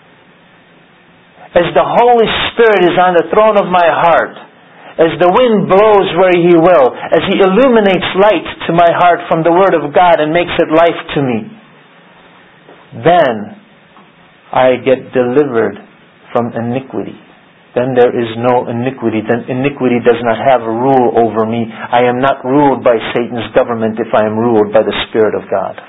[SPEAKER 1] As the Holy Spirit is on the throne of my heart, as the wind blows where He will, as He illuminates light to my heart from the Word of God and makes it life to me, then I get delivered from iniquity. Then there is no iniquity. Then iniquity does not have a rule over me. I am not ruled by Satan's government if I am ruled by the Spirit of God.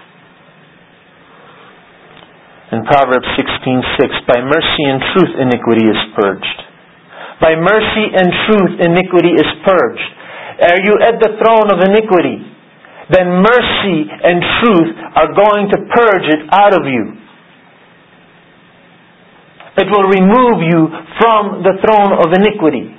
[SPEAKER 1] In Proverbs 16:6, by mercy and truth iniquity is purged. By mercy and truth iniquity is purged. Are you at the throne of iniquity? Then mercy and truth are going to purge it out of you. It will remove you from the throne of iniquity.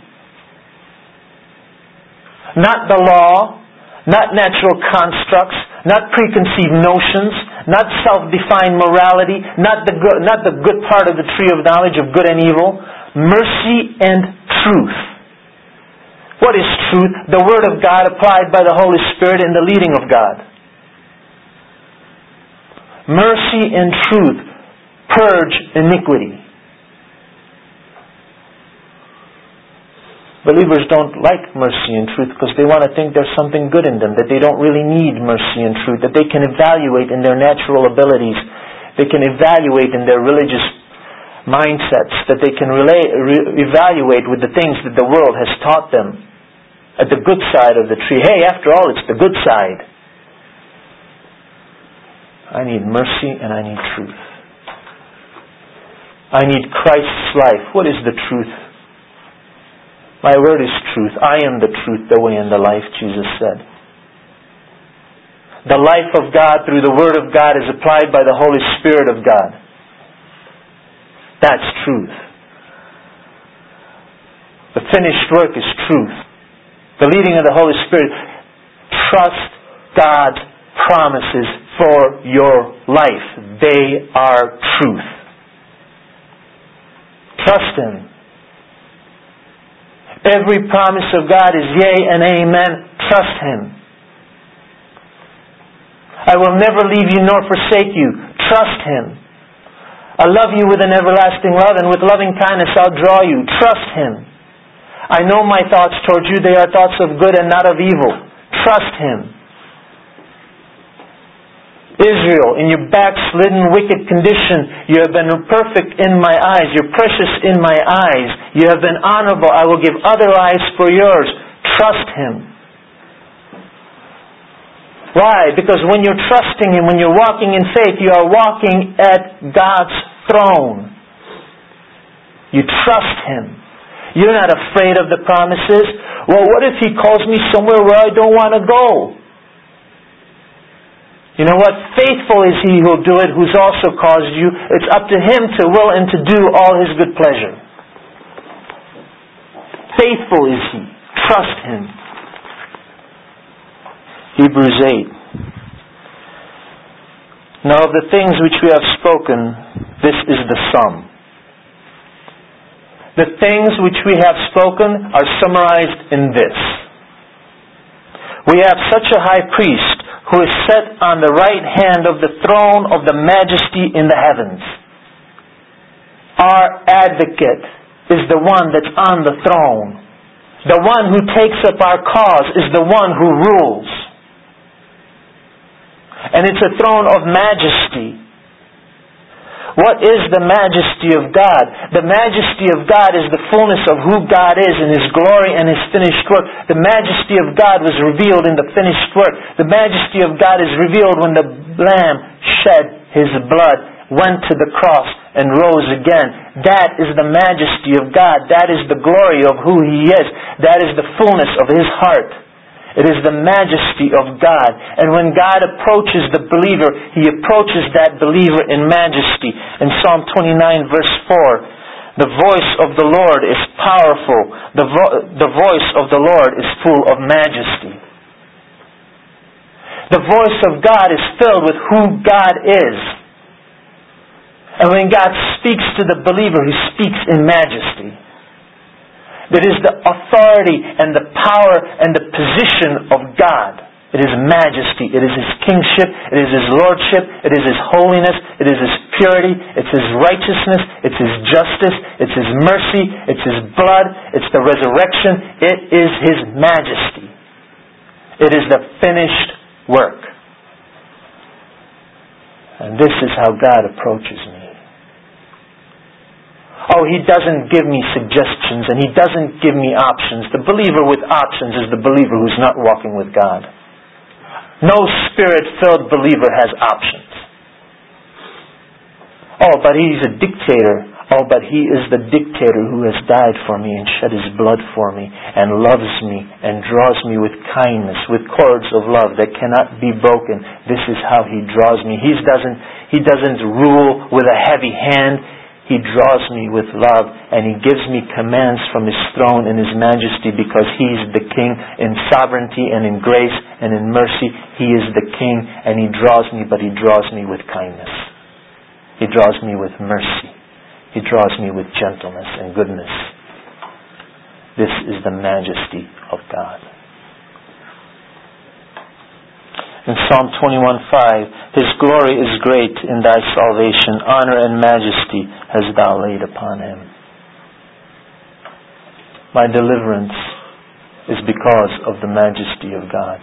[SPEAKER 1] Not the law, not natural constructs, not preconceived notions, not self-defined morality, not the good part of the tree of knowledge of good and evil. Mercy and truth. What is truth? The Word of God applied by the Holy Spirit and the leading of God. Mercy and truth purge iniquity. Believers don't like mercy and truth because they want to think there's something good in them, that they don't really need mercy and truth, that they can evaluate in their natural abilities, they can evaluate in their religious mindsets, that they can evaluate with the things that the world has taught them at the good side of the tree. Hey, after all, it's the good side. I need mercy and I need truth. I need Christ's life. What is the truth? My word is truth. I am the truth, the way, and the life, Jesus said. The life of God through the Word of God is applied by the Holy Spirit of God. That's truth. The finished work is truth. The leading of the Holy Spirit. Trust God's promises for your life. They are truth. Trust Him. Every promise of God is yea and amen. Trust Him. I will never leave you nor forsake you. Trust Him. I love you with an everlasting love, and with loving kindness I'll draw you. Trust Him. I know my thoughts towards you, they are thoughts of good and not of evil. Trust Him. Israel, in your backslidden, wicked condition, you have been perfect in my eyes. You're precious in my eyes. You have been honorable. I will give other lives for yours. Trust Him. Why? Because when you're trusting Him, when you're walking in faith, you are walking at God's throne. You trust Him. You're not afraid of the promises. Well, what if He calls me somewhere where I don't want to go? You know what? Faithful is He who will do it, who's also caused you. It's up to Him to will and to do all His good pleasure. Faithful is He. Trust Him. Hebrews 8. Now of the things which we have spoken, this is the sum. The things which we have spoken are summarized in this. We have such a high priest who is set on the right hand of the throne of the majesty in the heavens. Our advocate is the one that's on the throne. The one who takes up our cause is the one who rules. And it's a throne of majesty. What is the majesty of God? The majesty of God is the fullness of who God is in His glory and His finished work. The majesty of God was revealed in the finished work. The majesty of God is revealed when the Lamb shed His blood, went to the cross, and rose again. That is the majesty of God. That is the glory of who He is. That is the fullness of His heart. It is the majesty of God. And when God approaches the believer, He approaches that believer in majesty. In Psalm 29 verse 4, the voice of the Lord is powerful. The voice of the Lord is full of majesty. The voice of God is filled with who God is. And when God speaks to the believer, He speaks in majesty. That is the authority and the power and the position of God. It is majesty. It is His kingship. It is His lordship. It is His holiness. It is His purity. It's His righteousness. It's His justice. It's His mercy. It's His blood. It's the resurrection. It is His majesty. It is the finished work. And this is how God approaches me. Oh, He doesn't give me suggestions and He doesn't give me options. The believer with options is the believer who's not walking with God. No Spirit-filled believer has options. Oh, but he's a dictator. Oh, but He is the dictator who has died for me and shed His blood for me and loves me and draws me with kindness, with cords of love that cannot be broken. This is how He draws me. He doesn't rule with a heavy hand. He draws me with love, and He gives me commands from His throne in His majesty, because He's the King in sovereignty and in grace and in mercy. He is the King, and He draws me, but He draws me with kindness. He draws me with mercy. He draws me with gentleness and goodness. This is the majesty of God. In Psalm 21:5, His glory is great in Thy salvation. Honor and majesty hast Thou laid upon Him. My deliverance is because of the majesty of God.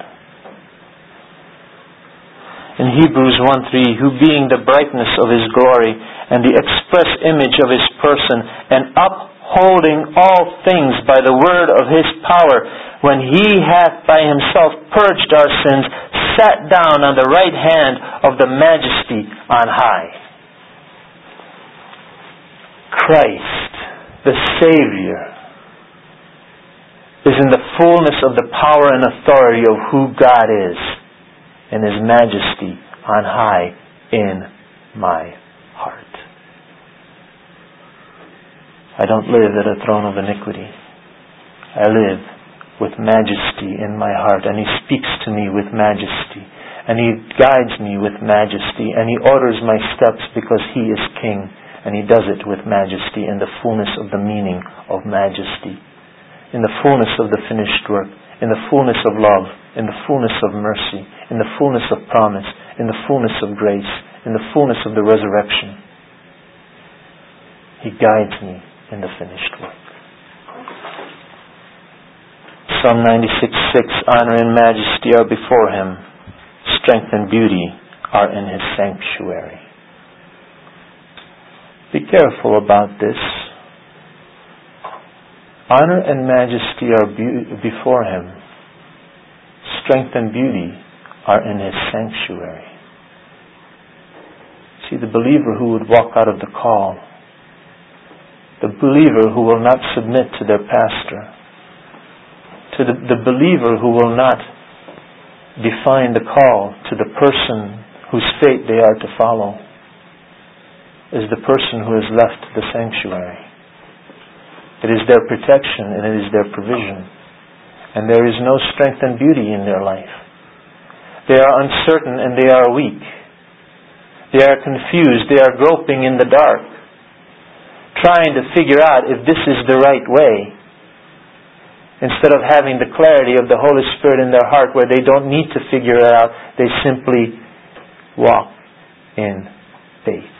[SPEAKER 1] In Hebrews 1:3, who being the brightness of His glory and the express image of His person, and upholding all things by the word of His power, when He hath by Himself purged our sins, sat down on the right hand of the majesty on high. Christ, the Savior, is in the fullness of the power and authority of who God is, and His majesty on high in my heart. I don't live at a throne of iniquity. I live with majesty in my heart, and He speaks to me with majesty, and He guides me with majesty, and He orders my steps because He is King, and He does it with majesty in the fullness of the meaning of majesty, in the fullness of the finished work, in the fullness of love, in the fullness of mercy, in the fullness of promise, in the fullness of grace, in the fullness of the resurrection. He guides me in the finished work. Psalm 96:6, honor and majesty are before Him. Strength and beauty are in His sanctuary. Be careful about this. Honor and majesty are before Him. Strength and beauty are in His sanctuary. See, the believer who would walk out of the call, the believer who will not submit to their pastor, to the believer who will not define the call to the person whose fate they are to follow, is the person who has left the sanctuary. It is their protection and it is their provision. And there is no strength and beauty in their life. They are uncertain and they are weak. They are confused. They are groping in the dark, trying to figure out if this is the right way, instead of having the clarity of the Holy Spirit in their heart where they don't need to figure it out. They simply walk in faith.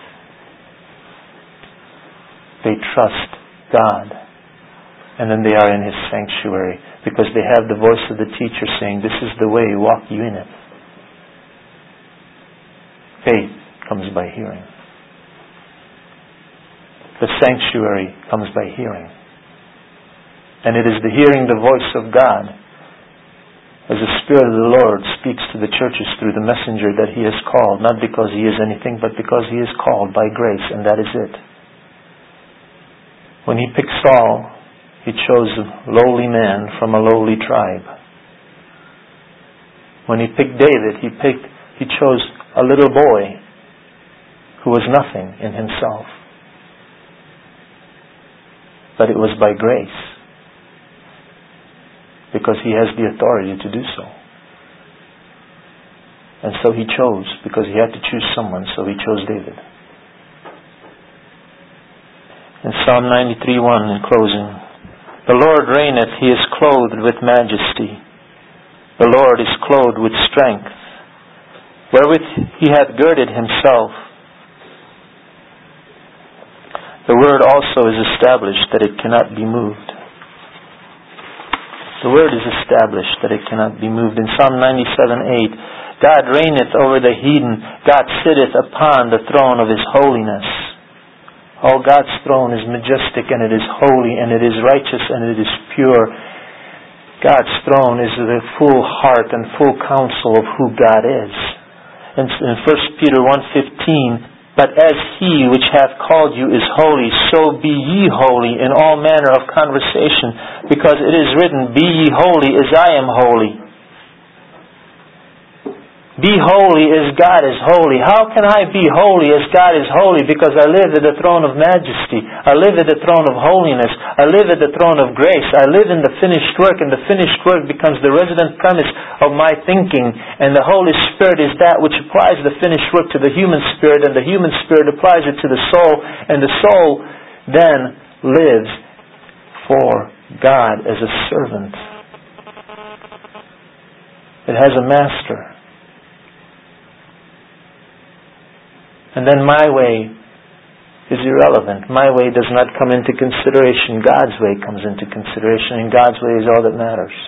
[SPEAKER 1] They trust God. And then they are in His sanctuary because they have the voice of the teacher saying, this is the way, walk you in it. Faith comes by hearing. The sanctuary comes by hearing. And it is the hearing the voice of God as the Spirit of the Lord speaks to the churches through the messenger that He has called, not because he is anything, but because he is called by grace, and that is it. When He picked Saul, He chose a lowly man from a lowly tribe. When He picked David, He chose a little boy who was nothing in himself. But it was by grace, because He has the authority to do so. And so He chose, because He had to choose someone, so He chose David. In Psalm 93:1, in closing, the Lord reigneth, He is clothed with majesty. The Lord is clothed with strength, wherewith He hath girded Himself. The Word also is established that it cannot be moved. The Word is established that it cannot be moved. In Psalm 97:8, God reigneth over the heathen. God sitteth upon the throne of His holiness. Oh, God's throne is majestic and it is holy and it is righteous and it is pure. God's throne is the full heart and full counsel of who God is. And in 1 Peter 1:15, but as He which hath called you is holy, so be ye holy in all manner of conversation, because it is written, be ye holy as I am holy. Be holy as God is holy. How can I be holy as God is holy? Because I live at the throne of majesty. I live at the throne of holiness. I live at the throne of grace. I live in the finished work, and the finished work becomes the resident premise of my thinking. And the Holy Spirit is that which applies the finished work to the human spirit, and the human spirit applies it to the soul, and the soul then lives for God as a servant. It has a master. And then my way is irrelevant. My way does not come into consideration. God's way comes into consideration, and God's way is all that matters.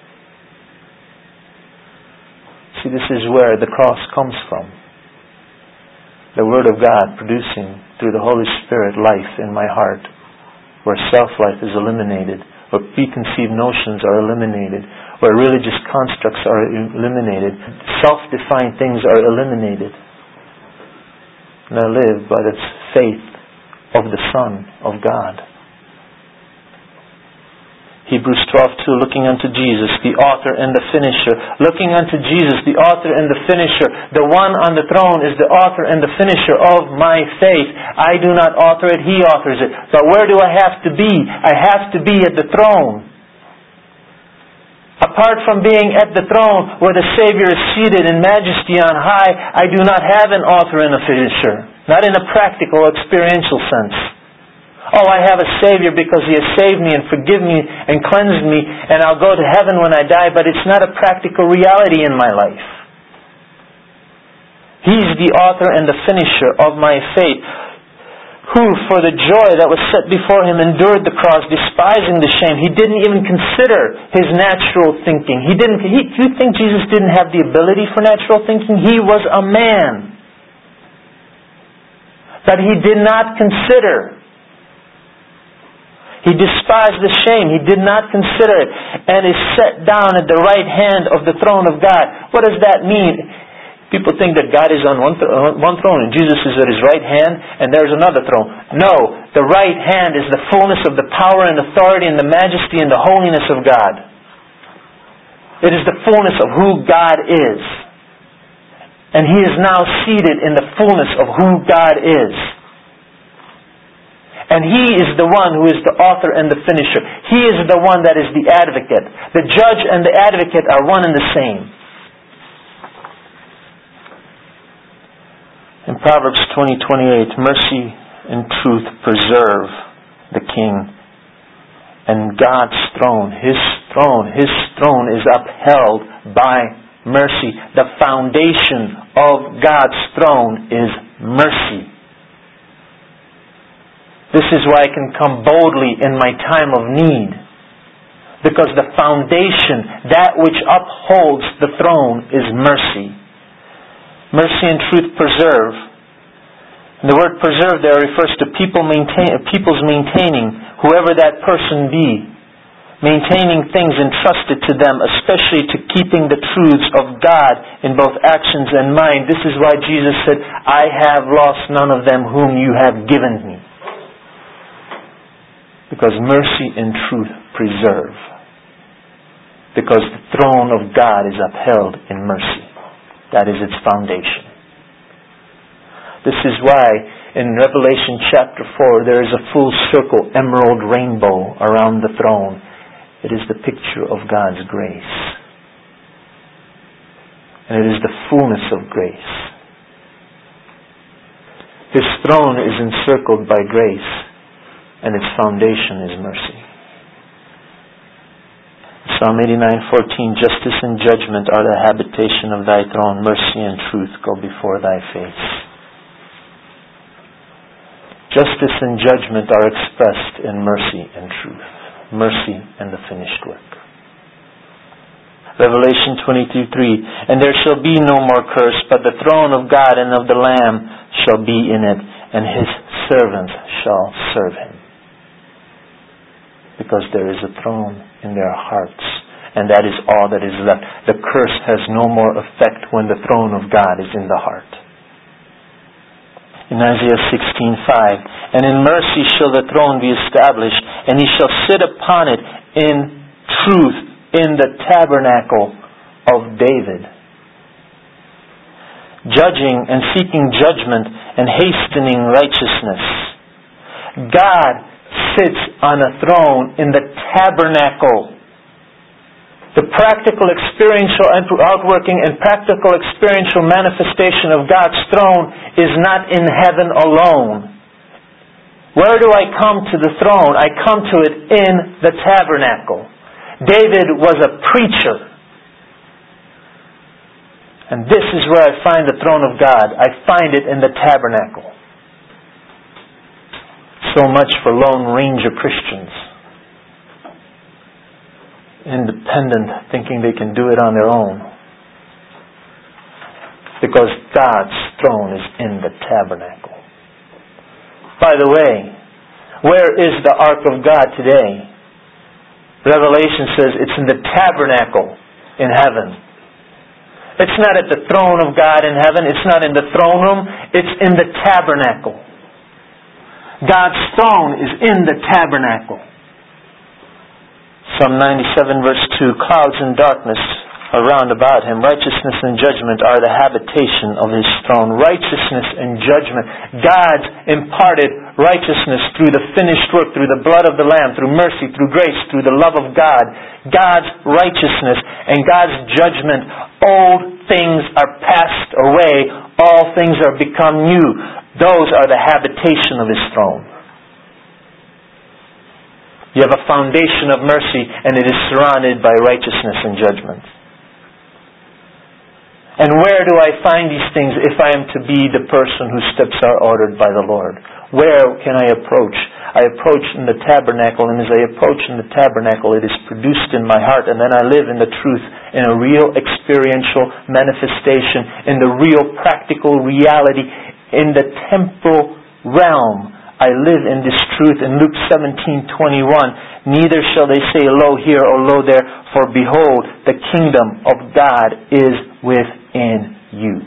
[SPEAKER 1] See, this is where the cross comes from. The Word of God producing through the Holy Spirit life in my heart, where self-life is eliminated, where preconceived notions are eliminated, where religious constructs are eliminated, self-defined things are eliminated. And I live by the faith of the Son of God. Hebrews 12:2, looking unto Jesus, the author and the finisher. Looking unto Jesus, the author and the finisher. The one on the throne is the author and the finisher of my faith. I do not author it, He authors it. But where do I have to be? I have to be at the throne. Apart from being at the throne where the Savior is seated in majesty on high, I do not have an author and a finisher. Not in a practical, experiential sense. Oh, I have a Savior because He has saved me and forgiven me and cleansed me, and I'll go to heaven when I die, but it's not a practical reality in my life. He's the author and the finisher of my faith, who for the joy that was set before Him endured the cross, despising the shame. He didn't even consider His natural thinking. You think Jesus didn't have the ability for natural thinking? He was a man. But He did not consider. He despised the shame. He did not consider it. And is set down at the right hand of the throne of God. What does that mean? People think that God is on one throne and Jesus is at His right hand and there's another throne. No. The right hand is the fullness of the power and authority and the majesty and the holiness of God. It is the fullness of who God is. And He is now seated in the fullness of who God is. And He is the one who is the author and the finisher. He is the one that is the advocate. The judge and the advocate are one and the same. In Proverbs 20:28, mercy and truth preserve the king. And God's throne, His throne is upheld by mercy. The foundation of God's throne is mercy. This is why I can come boldly in my time of need. Because the foundation, that which upholds the throne, is mercy. Mercy and truth preserve. And the word preserve there refers to people's maintaining, whoever that person be. Maintaining things entrusted to them, especially to keeping the truths of God in both actions and mind. This is why Jesus said, I have lost none of them whom you have given me. Because mercy and truth preserve. Because the throne of God is upheld in mercy. That is its foundation. This is why in Revelation chapter 4 there is a full circle emerald rainbow around the throne. It is the picture of God's grace. And it is the fullness of grace. His throne is encircled by grace. And its foundation is mercy. Psalm 89:14, justice and judgment are the habitation of thy throne. Mercy and truth go before thy face. Justice and judgment are expressed in mercy and truth. Mercy and the finished work. Revelation 22:3, and there shall be no more curse, but the throne of God and of the Lamb shall be in it, and His servants shall serve Him. Because there is a throne in their hearts. And that is all that is left. The curse has no more effect when the throne of God is in the heart. In Isaiah 16:5, and in mercy shall the throne be established, and He shall sit upon it in truth in the tabernacle of David. Judging and seeking judgment and hastening righteousness. God sits on a throne in the tabernacle. The practical experiential outworking and practical experiential manifestation of God's throne is not in heaven alone. Where do I come to the throne? I come to it in the tabernacle. David was a preacher. And this is where I find the throne of God. I find it in the tabernacle. So much for Lone Ranger Christians. Independent, thinking they can do it on their own. Because God's throne is in the tabernacle. By the way, where is the Ark of God today? Revelation says it's in the tabernacle in heaven. It's not at the throne of God in heaven. It's not in the throne room. It's in the tabernacle. God's throne is in the tabernacle. Psalm 97 verse 2, clouds and darkness are round about Him. Righteousness and judgment are the habitation of His throne. Righteousness and judgment. God's imparted righteousness through the finished work, through the blood of the Lamb, through mercy, through grace, through the love of God. God's righteousness and God's judgment. Old things are passed away. All things are become new. Those are the habitation of His throne. You have a foundation of mercy, and it is surrounded by righteousness and judgment. And where do I find these things if I am to be the person whose steps are ordered by the Lord? Where can I approach? I approach in the tabernacle, and as I approach in the tabernacle, it is produced in my heart, and then I live in the truth, in a real experiential manifestation, in the real practical reality, in the temporal realm. I live in this truth. In Luke 17:21, neither shall they say, lo here or lo there, for behold, the kingdom of God is within you.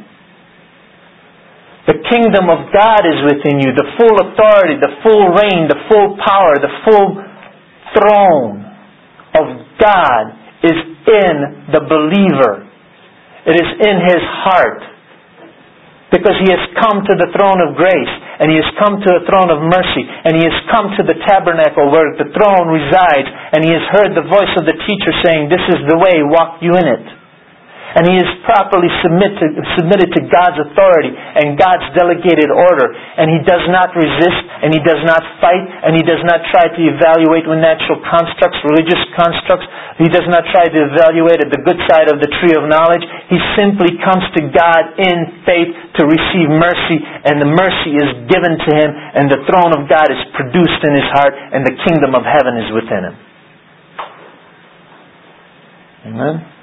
[SPEAKER 1] The kingdom of God is within you. The full authority, the full reign, the full power, the full throne of God is in the believer. It is in his heart. Because he has come to the throne of grace, and he has come to the throne of mercy, and he has come to the tabernacle where the throne resides, and he has heard the voice of the teacher saying, this is the way, walk you in it. And he is properly submitted to God's authority and God's delegated order. And he does not resist, and he does not fight, and he does not try to evaluate with natural constructs, religious constructs. He does not try to evaluate at the good side of the tree of knowledge. He simply comes to God in faith to receive mercy, and the mercy is given to him, and the throne of God is produced in his heart, and the kingdom of heaven is within him. Amen?